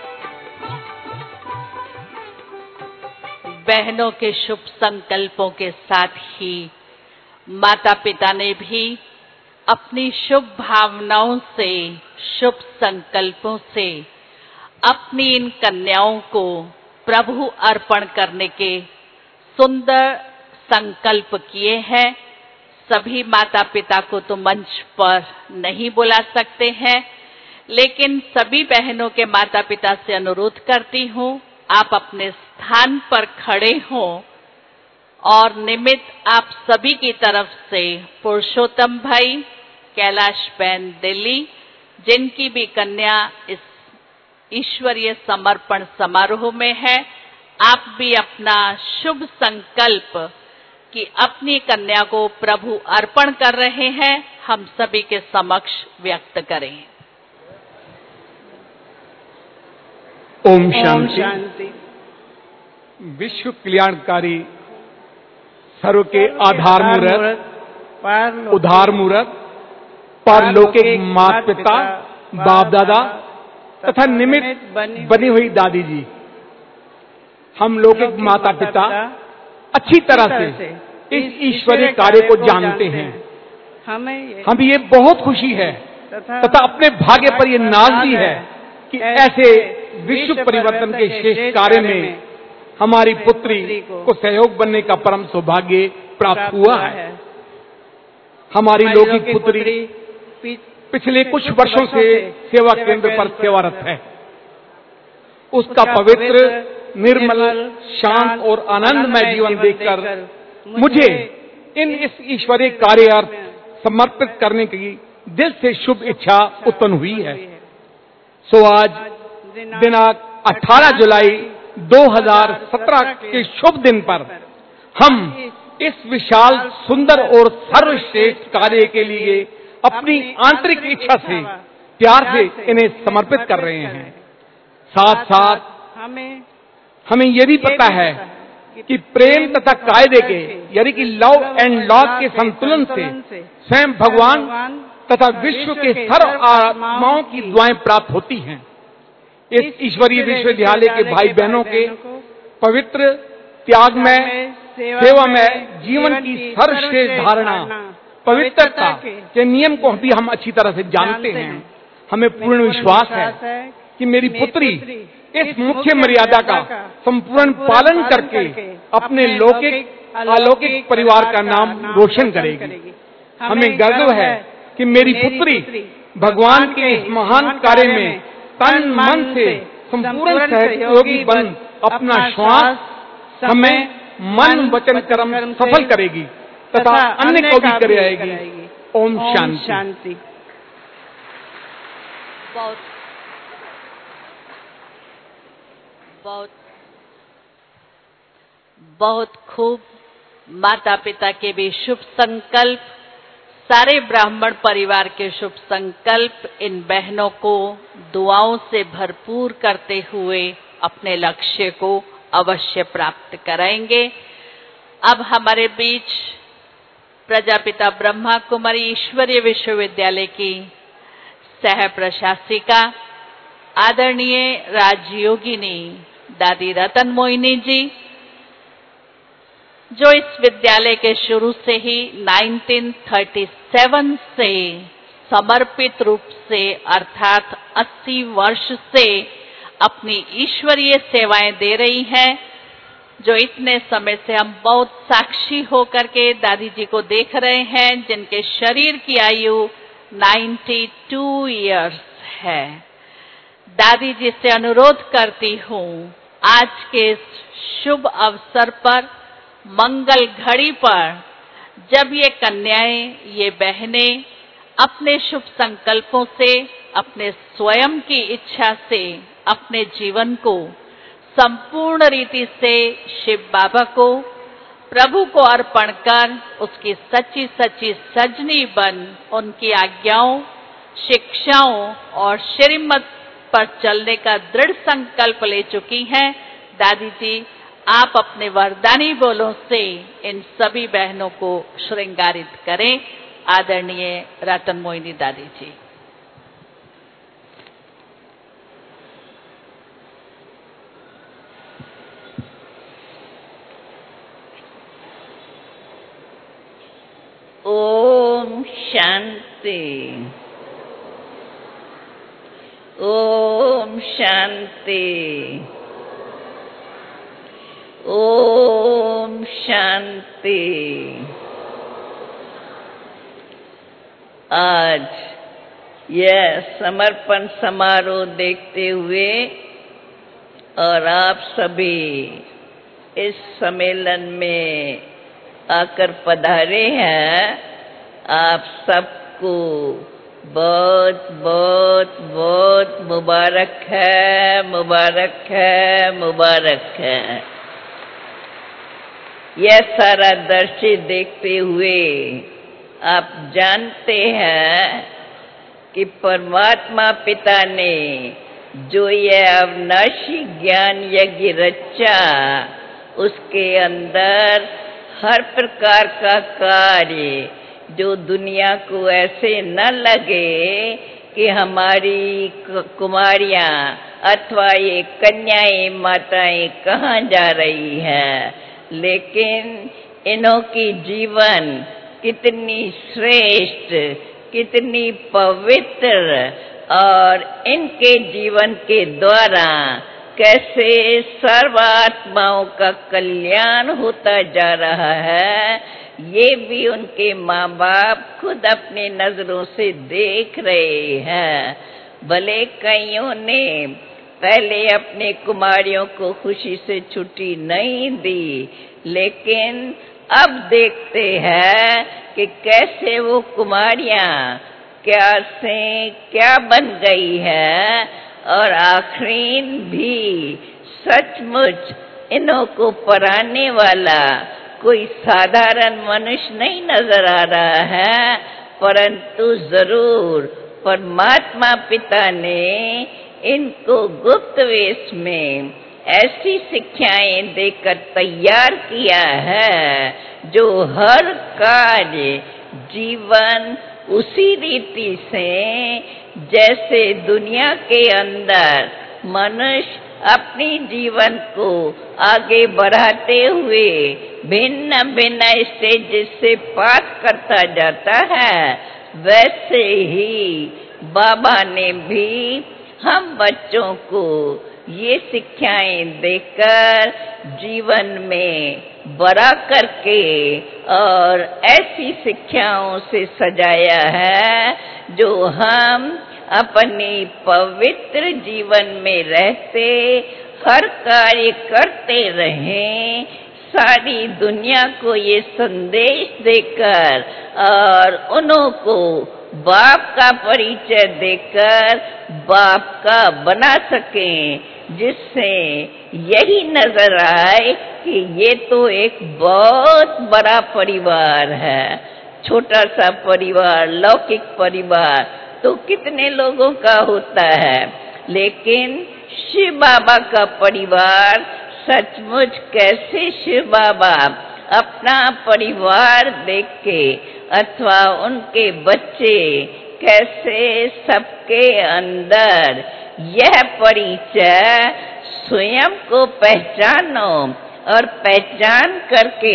बहनों के शुभ संकल्पों के साथ ही माता पिता ने भी अपनी शुभ भावनाओं से शुभ संकल्पों से अपनी इन कन्याओं को प्रभु अर्पण करने के सुंदर संकल्प किए हैं। सभी माता पिता को तो मंच पर नहीं बुला सकते हैं, लेकिन सभी बहनों के माता पिता से अनुरोध करती हूँ आप अपने स्थान पर खड़े हों और निमित्त आप सभी की तरफ से पुरुषोत्तम भाई, कैलाश बहन दिल्ली, जिनकी भी कन्या इस ईश्वरीय समर्पण समारोह में है, आप भी अपना शुभ संकल्प कि अपनी कन्या को प्रभु अर्पण कर रहे हैं हम सभी के समक्ष व्यक्त करें। ओम शांति। विश्व कल्याणकारी सर्व के आधार मूर्त उधार मूर्त परलौकिक माता पिता बाप दादा तथा निमित्त बनी हुई दादी जी, हम लौकिक माता पिता अच्छी तरह से इस ईश्वरीय कार्य को जानते हैं। हमें ये बहुत खुशी है तथा अपने भाग्य पर ये नाज भी है कि ऐसे विश्व परिवर्तन के श्रेष्ठ कार्य में हमारी पुत्री को सहयोग बनने का परम सौभाग्य प्राप्त हुआ है। हमारी लौकिक पुत्री पिछले कुछ वर्षों से सेवा केंद्र पर सेवारत है। उसका पवित्र, निर्मल, शांत और आनंदमय जीवन देखकर मुझे इन इस ईश्वरीय कार्यार्थ समर्पित करने की दिल से शुभ इच्छा उत्पन्न हुई है। सो आज दिनांक अठारह जुलाई दो हज़ार सत्रह के शुभ दिन पर हम इस विशाल, सुंदर और सर्वश्रेष्ठ कार्य के लिए अपनी आंतरिक इच्छा से प्यार से इन्हें समर्पित कर रहे हैं। साथ साथ हमें हमें यह भी पता है कि प्रेम तथा कायदे के यानी कि लव एंड लॉ के संतुलन से स्वयं भगवान तथा विश्व के सर्व आत्माओं की दुआएं प्राप्त होती हैं। इस ईश्वरीय विश्वविद्यालय के भाई बहनों के पवित्र, त्यागमय, सेवामय जीवन की सर्वश्रेष्ठ धारणा, पवित्रता के नियम को भी हम अच्छी तरह से जानते हैं। हमें पूर्ण विश्वास है कि मेरी पुत्री इस मुख्य मर्यादा का संपूर्ण पालन करके अपने लौकिक अलौकिक परिवार का नाम रोशन करेगी। हमें गर्व है कि मेरी पुत्री भगवान के इस महान कार्य में तन मन से संपूर्ण सहयोगी बन अपना श्वास, समय, मन, वचन, कर्म सफल करेगी तथा अन्य को भी कराएगी। ओम शांति। बहुत बहुत बहुत खूब। माता पिता के भी शुभ संकल्प, सारे ब्राह्मण परिवार के शुभ संकल्प इन बहनों को दुआओं से भरपूर करते हुए अपने लक्ष्य को अवश्य प्राप्त कराएंगे। अब हमारे बीच प्रजापिता ब्रह्मा कुमारी ईश्वरीय विश्वविद्यालय की सह प्रशासिका आदरणीय राजयोगिनी दादी रतन मोहिनी जी, जो इस विद्यालय के शुरू से ही उन्नीस सौ सैंतीस से समर्पित रूप से अर्थात अस्सी वर्ष से अपनी ईश्वरीय सेवाएं दे रही हैं, जो इतने समय से हम बहुत साक्षी होकर के दादी जी को देख रहे हैं, जिनके शरीर की आयु बानवे इयर्स है। दादी जी से अनुरोध करती हूँ, आज के इस शुभ अवसर पर, मंगल घड़ी पर, जब ये कन्याएं, ये बहनें अपने शुभ संकल्पों से, अपने स्वयं की इच्छा से अपने जीवन को संपूर्ण रीति से शिव बाबा को, प्रभु को अर्पण कर उसकी सच्ची सच्ची सजनी बन उनकी आज्ञाओं, शिक्षाओं और श्रीमत पर चलने का दृढ़ संकल्प ले चुकी हैं। दादी जी, आप अपने वरदानी बोलों से इन सभी बहनों को श्रृंगारित करें। आदरणीय रतन मोहिनी दादी जी। ओम शांति। ओम शांति। ओम शांति। आज यह समर्पण समारोह देखते हुए और आप सभी इस सम्मेलन में आकर पधारे हैं, आप सबको बहुत बहुत बहुत मुबारक है, मुबारक है, मुबारक है। यह सारा दृश्य देखते हुए आप जानते हैं कि परमात्मा पिता ने जो यह अविनाशी ज्ञान यज्ञ रचा, उसके अंदर हर प्रकार का कार्य जो दुनिया को ऐसे न लगे कि हमारी कुमारियां अथवा ये कन्याएं माताएं कहाँ जा रही हैं, लेकिन इन्हों की जीवन कितनी श्रेष्ठ, कितनी पवित्र और इनके जीवन के द्वारा कैसे सर्व आत्माओं का कल्याण होता जा रहा है, ये भी उनके माँ बाप खुद अपनी नजरों से देख रहे हैं। भले कईयों ने पहले अपने कुमारियों को खुशी से छुट्टी नहीं दी, लेकिन अब देखते हैं कि कैसे वो कुमारियां क्या से क्या बन गई है, और आखिरीन भी सचमुच इन्हों को पराने वाला कोई साधारण मनुष्य नहीं नजर आ रहा है, परंतु जरूर परमात्मा पिता ने इनको गुप्त वेश में ऐसी शिक्षाएं देकर तैयार किया है जो हर कार्य जीवन उसी रीति से जैसे दुनिया के अंदर मनुष्य अपनी जीवन को आगे बढ़ाते हुए भिन्न भिन्न स्टेज से पास करता जाता है, वैसे ही बाबा ने भी हम बच्चों को ये शिक्षाएं देकर जीवन में बड़ा करके और ऐसी शिक्षाओं से सजाया है जो हम अपनी पवित्र जीवन में रहते हर कार्य करते रहें, सारी दुनिया को ये संदेश देकर और उन्हों को बाप का परिचय देकर बाप का बना सकें, जिससे यही नजर आए कि ये तो एक बहुत बड़ा परिवार है। छोटा सा परिवार, लौकिक परिवार तो कितने लोगों का होता है, लेकिन शिव बाबा का परिवार सचमुच कैसे शिव बाबा अपना परिवार देख के अथवा उनके बच्चे कैसे सबके अंदर यह परिचय स्वयं को पहचानो और पहचान करके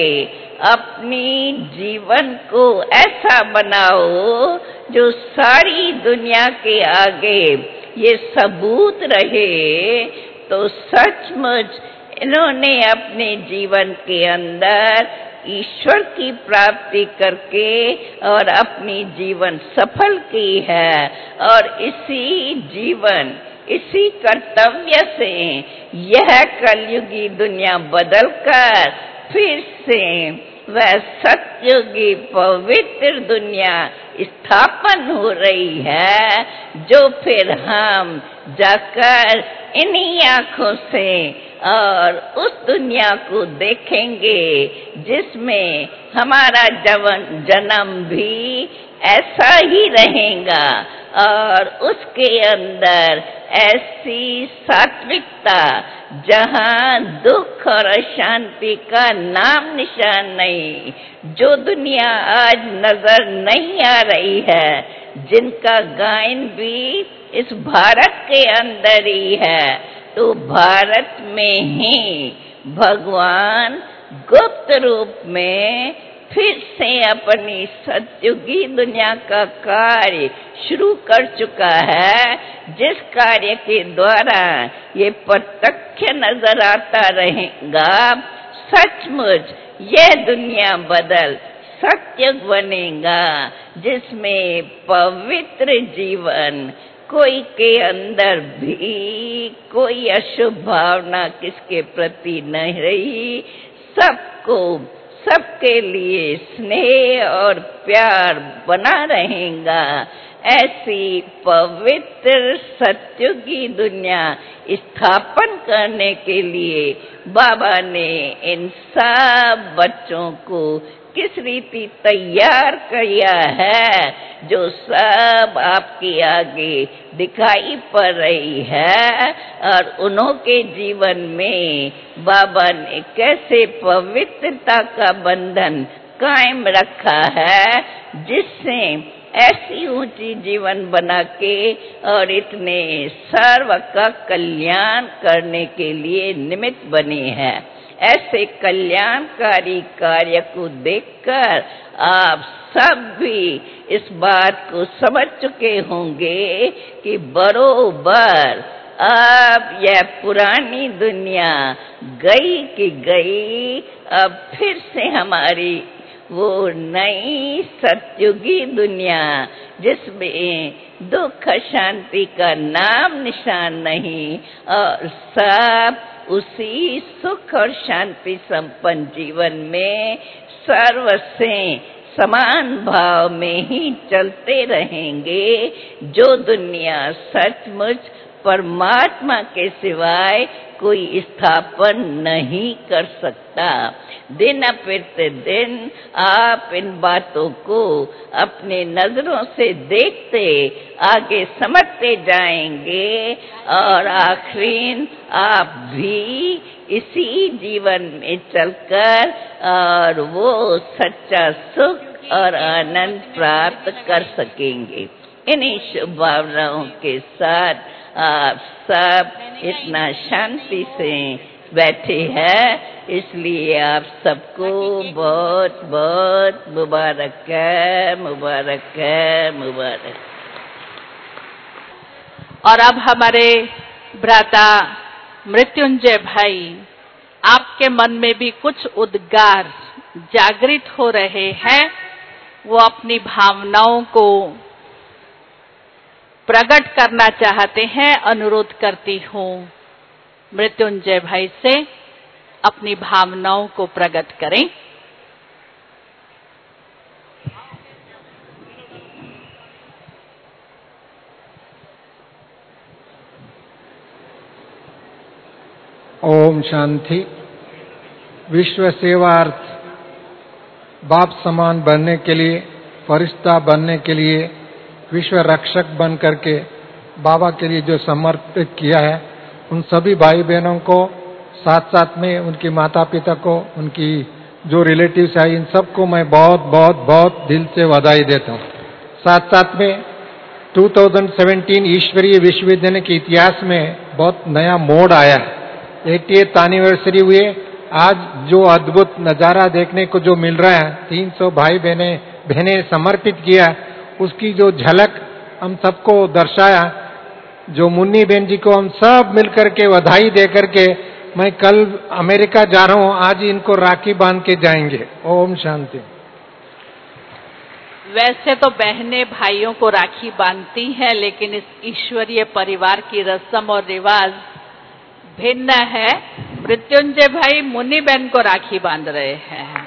अपनी जीवन को ऐसा बनाओ जो सारी दुनिया के आगे ये सबूत रहे, तो सचमुच इन्होंने अपने जीवन के अंदर ईश्वर की प्राप्ति करके और अपनी जीवन सफल की है। और इसी जीवन इसी कर्तव्य से यह कलयुगी दुनिया बदलकर फिर से वह सतयुगी पवित्र दुनिया स्थापन हो रही है, जो फिर हम जाकर इन्हीं आँखों से और उस दुनिया को देखेंगे जिसमें हमारा जवन जन्म भी ऐसा ही रहेगा और उसके अंदर ऐसी सात्विकता जहाँ दुख और अशांति का नाम निशान नहीं, जो दुनिया आज नजर नहीं आ रही है, जिनका गायन भी इस भारत के अंदर ही है, तो भारत में ही भगवान गुप्त रूप में फिर से अपनी सतयुगी दुनिया का कार्य शुरू कर चुका है, जिस कार्य के द्वारा ये प्रत्यक्ष नजर आता रहेगा सचमुच यह दुनिया बदल सतयुग बनेगा, जिसमें पवित्र जीवन कोई के अंदर भी कोई अशुभ भावना किसके प्रति नहीं रही, सबको सबके लिए स्नेह और प्यार बना रहेगा। ऐसी पवित्र सतयुगी दुनिया स्थापन करने के लिए बाबा ने इन सब बच्चों को किस रीति तैयार किया है, जो सब आपके आगे दिखाई पड़ रही है, और उन्हों के जीवन में बाबा ने कैसे पवित्रता का बंधन कायम रखा है, जिससे ऐसी ऊंची जीवन बना के और इतने सर्व का कल्याण करने के लिए निमित्त बने हैं। ऐसे कल्याणकारी कार्य को देखकर आप सब भी इस बात को समझ चुके होंगे कि बरोबर अब यह पुरानी दुनिया गई कि गई, अब फिर से हमारी वो नई सतयुगी दुनिया जिसमें दुख शांति का नाम निशान नहीं और सब उसी सुख और शांति संपन्न जीवन में सर्व से समान भाव में ही चलते रहेंगे, जो दुनिया सचमुच परमात्मा के सिवाय कोई स्थापन नहीं कर सकता। दिन अपिरते दिन आप इन बातों को अपने नजरों से देखते आगे समझते जाएंगे और आखिर आप भी इसी जीवन में चलकर और वो सच्चा सुख और आनंद प्राप्त कर सकेंगे। इन्हीं शुभ भावनाओं के साथ आप सब इतना शांति से बैठे हैं, इसलिए आप सबको बहुत बहुत मुबारक है, मुबारक है, मुबारक। और अब हमारे भ्राता मृत्युंजय भाई, आपके मन में भी कुछ उद्गार जागृत हो रहे हैं, वो अपनी भावनाओं को प्रकट करना चाहते हैं। अनुरोध करती हूँ मृत्युंजय भाई से अपनी भावनाओं को प्रकट करें। ओम शांति। विश्व सेवार्थ बाप समान बनने के लिए, फरिश्ता बनने के लिए, विश्व रक्षक बन करके बाबा के लिए जो समर्पित किया है, उन सभी भाई बहनों को, साथ साथ में उनके माता पिता को, उनकी जो रिलेटिव्स है, इन सबको मैं बहुत बहुत बहुत दिल से बधाई देता हूँ। साथ साथ में दो हज़ार सत्रह ईश्वरीय विश्वविद्यालय के इतिहास में बहुत नया मोड़ आया है। एटीएथ एनिवर्सरी हुए, आज जो अद्भुत नज़ारा देखने को जो मिल रहा है, तीन सौ भाई बहने बहने समर्पित किया, उसकी जो झलक हम सबको दर्शाया। जो मुन्नी बहन जी को हम सब मिलकर के बधाई दे करके, मैं कल अमेरिका जा रहा हूँ, आज इनको राखी बांध के जाएंगे। ओम शांति। वैसे तो बहनें भाइयों को राखी बांधती हैं, लेकिन इस ईश्वरीय परिवार की रस्म और रिवाज भिन्न है। मृत्युंजय भाई मुन्नी बहन को राखी बांध रहे हैं।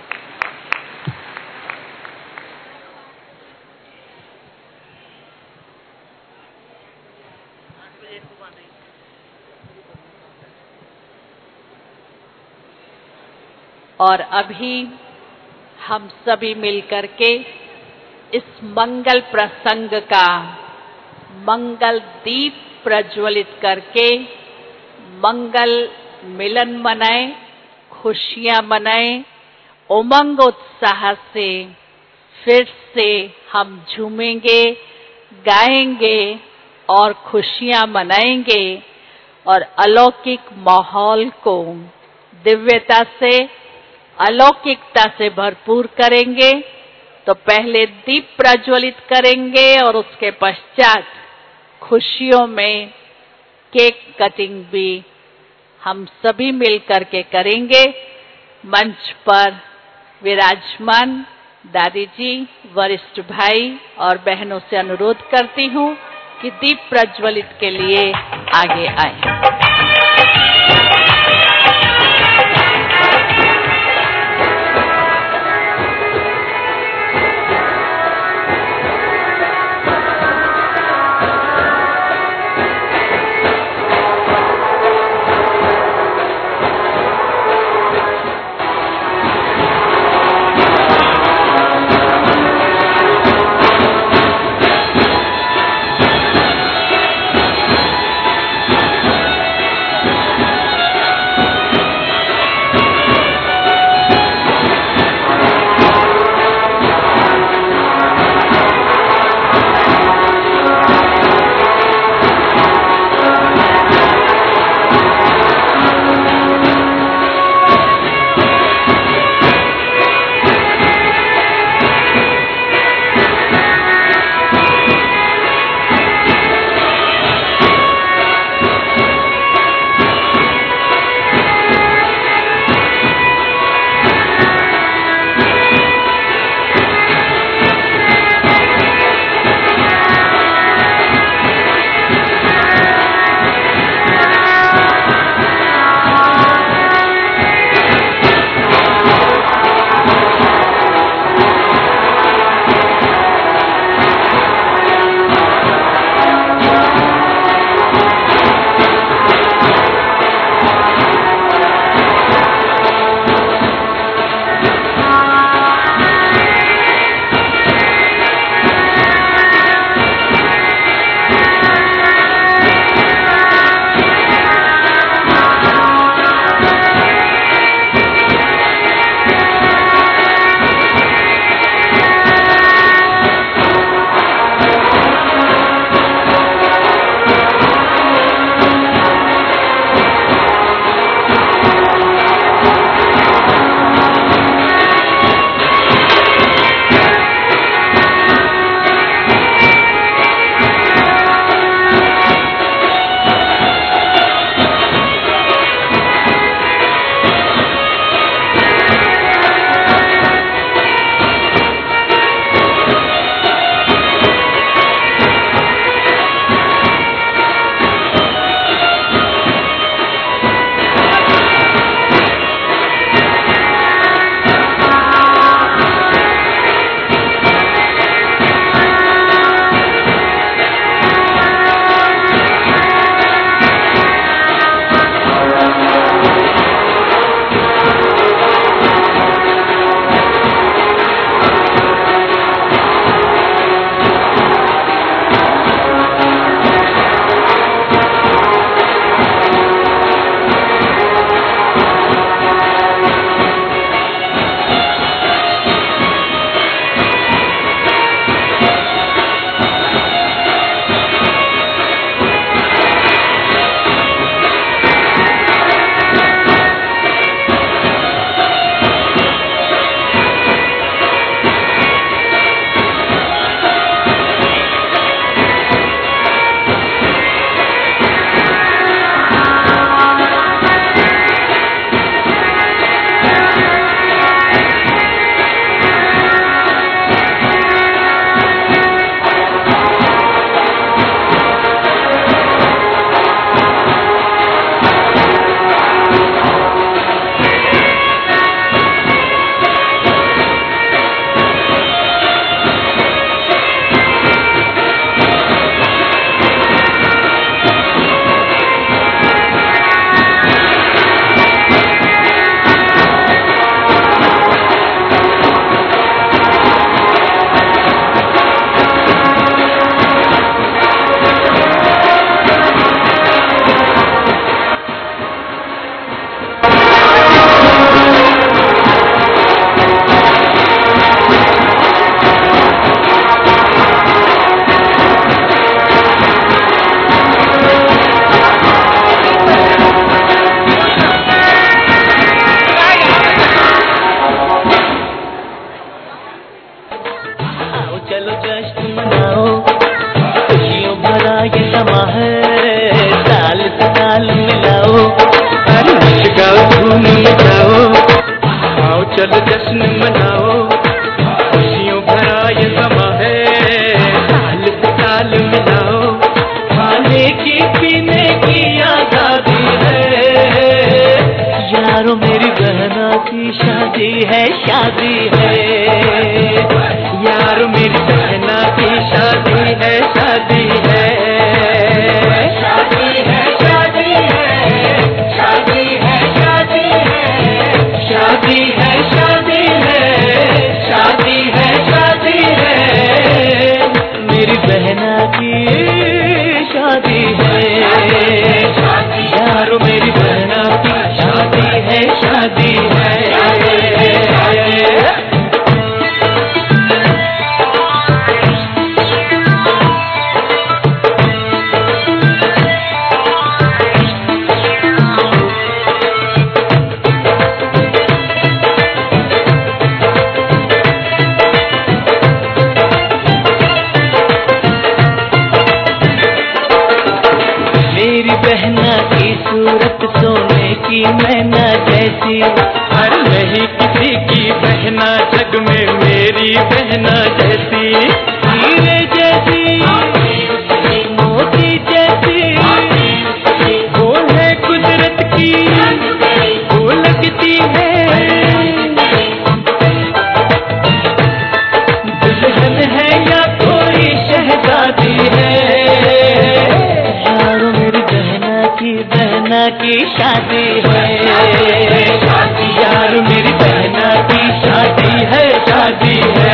और अभी हम सभी मिलकर के इस मंगल प्रसंग का मंगल दीप प्रज्वलित करके मंगल मिलन मनाए, खुशियां मनाए, उमंग उत्साह से फिर से हम झूमेंगे, गाएंगे और खुशियां मनाएंगे और अलौकिक माहौल को दिव्यता से, अलौकिकता से भरपूर करेंगे। तो पहले दीप प्रज्वलित करेंगे और उसके पश्चात खुशियों में केक कटिंग भी हम सभी मिलकर के करेंगे। मंच पर विराजमान दादी जी, वरिष्ठ भाई और बहनों से अनुरोध करती हूँ कि दीप प्रज्वलित के लिए आगे आए। है शादी है। यार मेरी बहना की शादी है शादी है शादी है शादी है शादी है शादी है शादी है शादी है शादी है शादी है मेरी बहना की शादी है। यारो मेरी बहना की शादी है शादी है। बहना की सूरत सोने की मैना जैसी, हर नहीं किसी की बहना जग में मेरी बहना जैसी। हीरे जैसी मोती जैसी वो है कुदरत की वो लगती है। दुल्हन है या कोई शहजादी है। बहना की शादी है यार मेरी बहना की शादी है शादी है।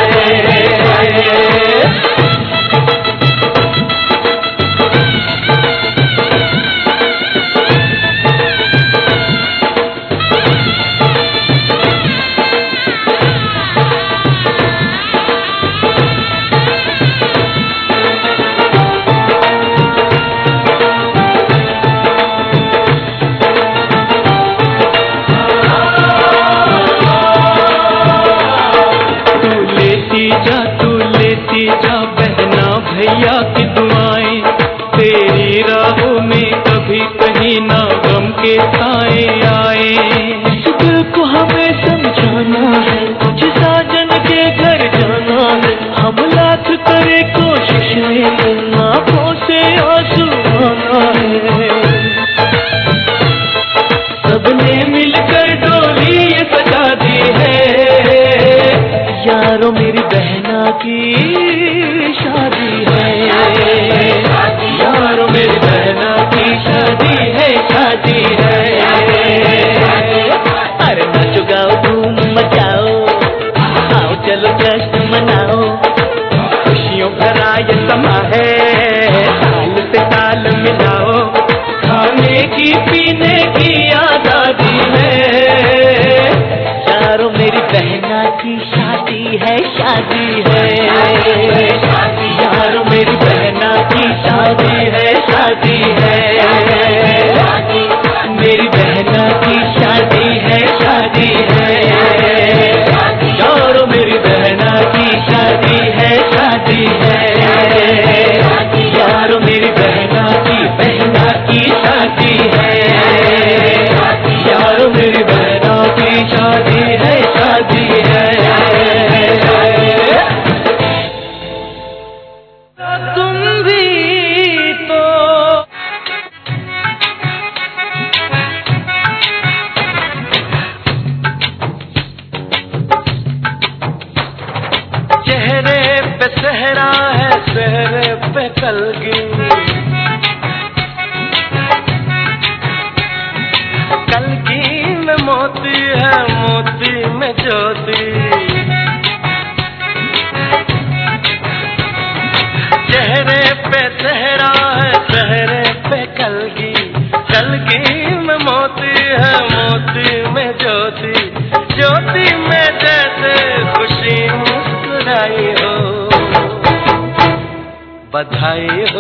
भैया की दुआएं तेरी राहों में कभी कहीं ना गम के साए आए। इस दिल को हमें समझाना है कुछ साजन के घर जाना है। हम लाख करे कोशिश में आंखों से आंसू आना है। सबने मिलकर डोली ये सजा दी है यारों मेरी बहना की शादी है। यारों मेरी बहना की शादी है शादी है। अरे नाचो गाओ धूम मचाओ आओ चलो जश्न मनाओ। खुशियों भरा ये समा है ताल से ताल मिलाओ। खाने की पीने की आजादी है। यारों मेरी बहना की शादी है शादी है। यारों मेरी बहना की शादी है शादी है। मेरी बहना की शादी है शादी है। यारों मेरी बहना की शादी है शादी है। यारों मेरी बहना की बहना की शादी है। यारों मेरी बहना की शादी है शादी है। सहरा है सहरे पे कलगी कलगी में मोती है मोती में ज्योति। चेहरे पे सहरा है सहरे पे कलगी कलगी में मोती है मोती में ज्योति। ज्योति में जैसे खुशी मुस्कुराई हो। बधाई हो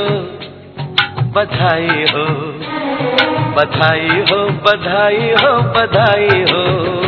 बधाई हो बधाई हो बधाई हो बधाई हो।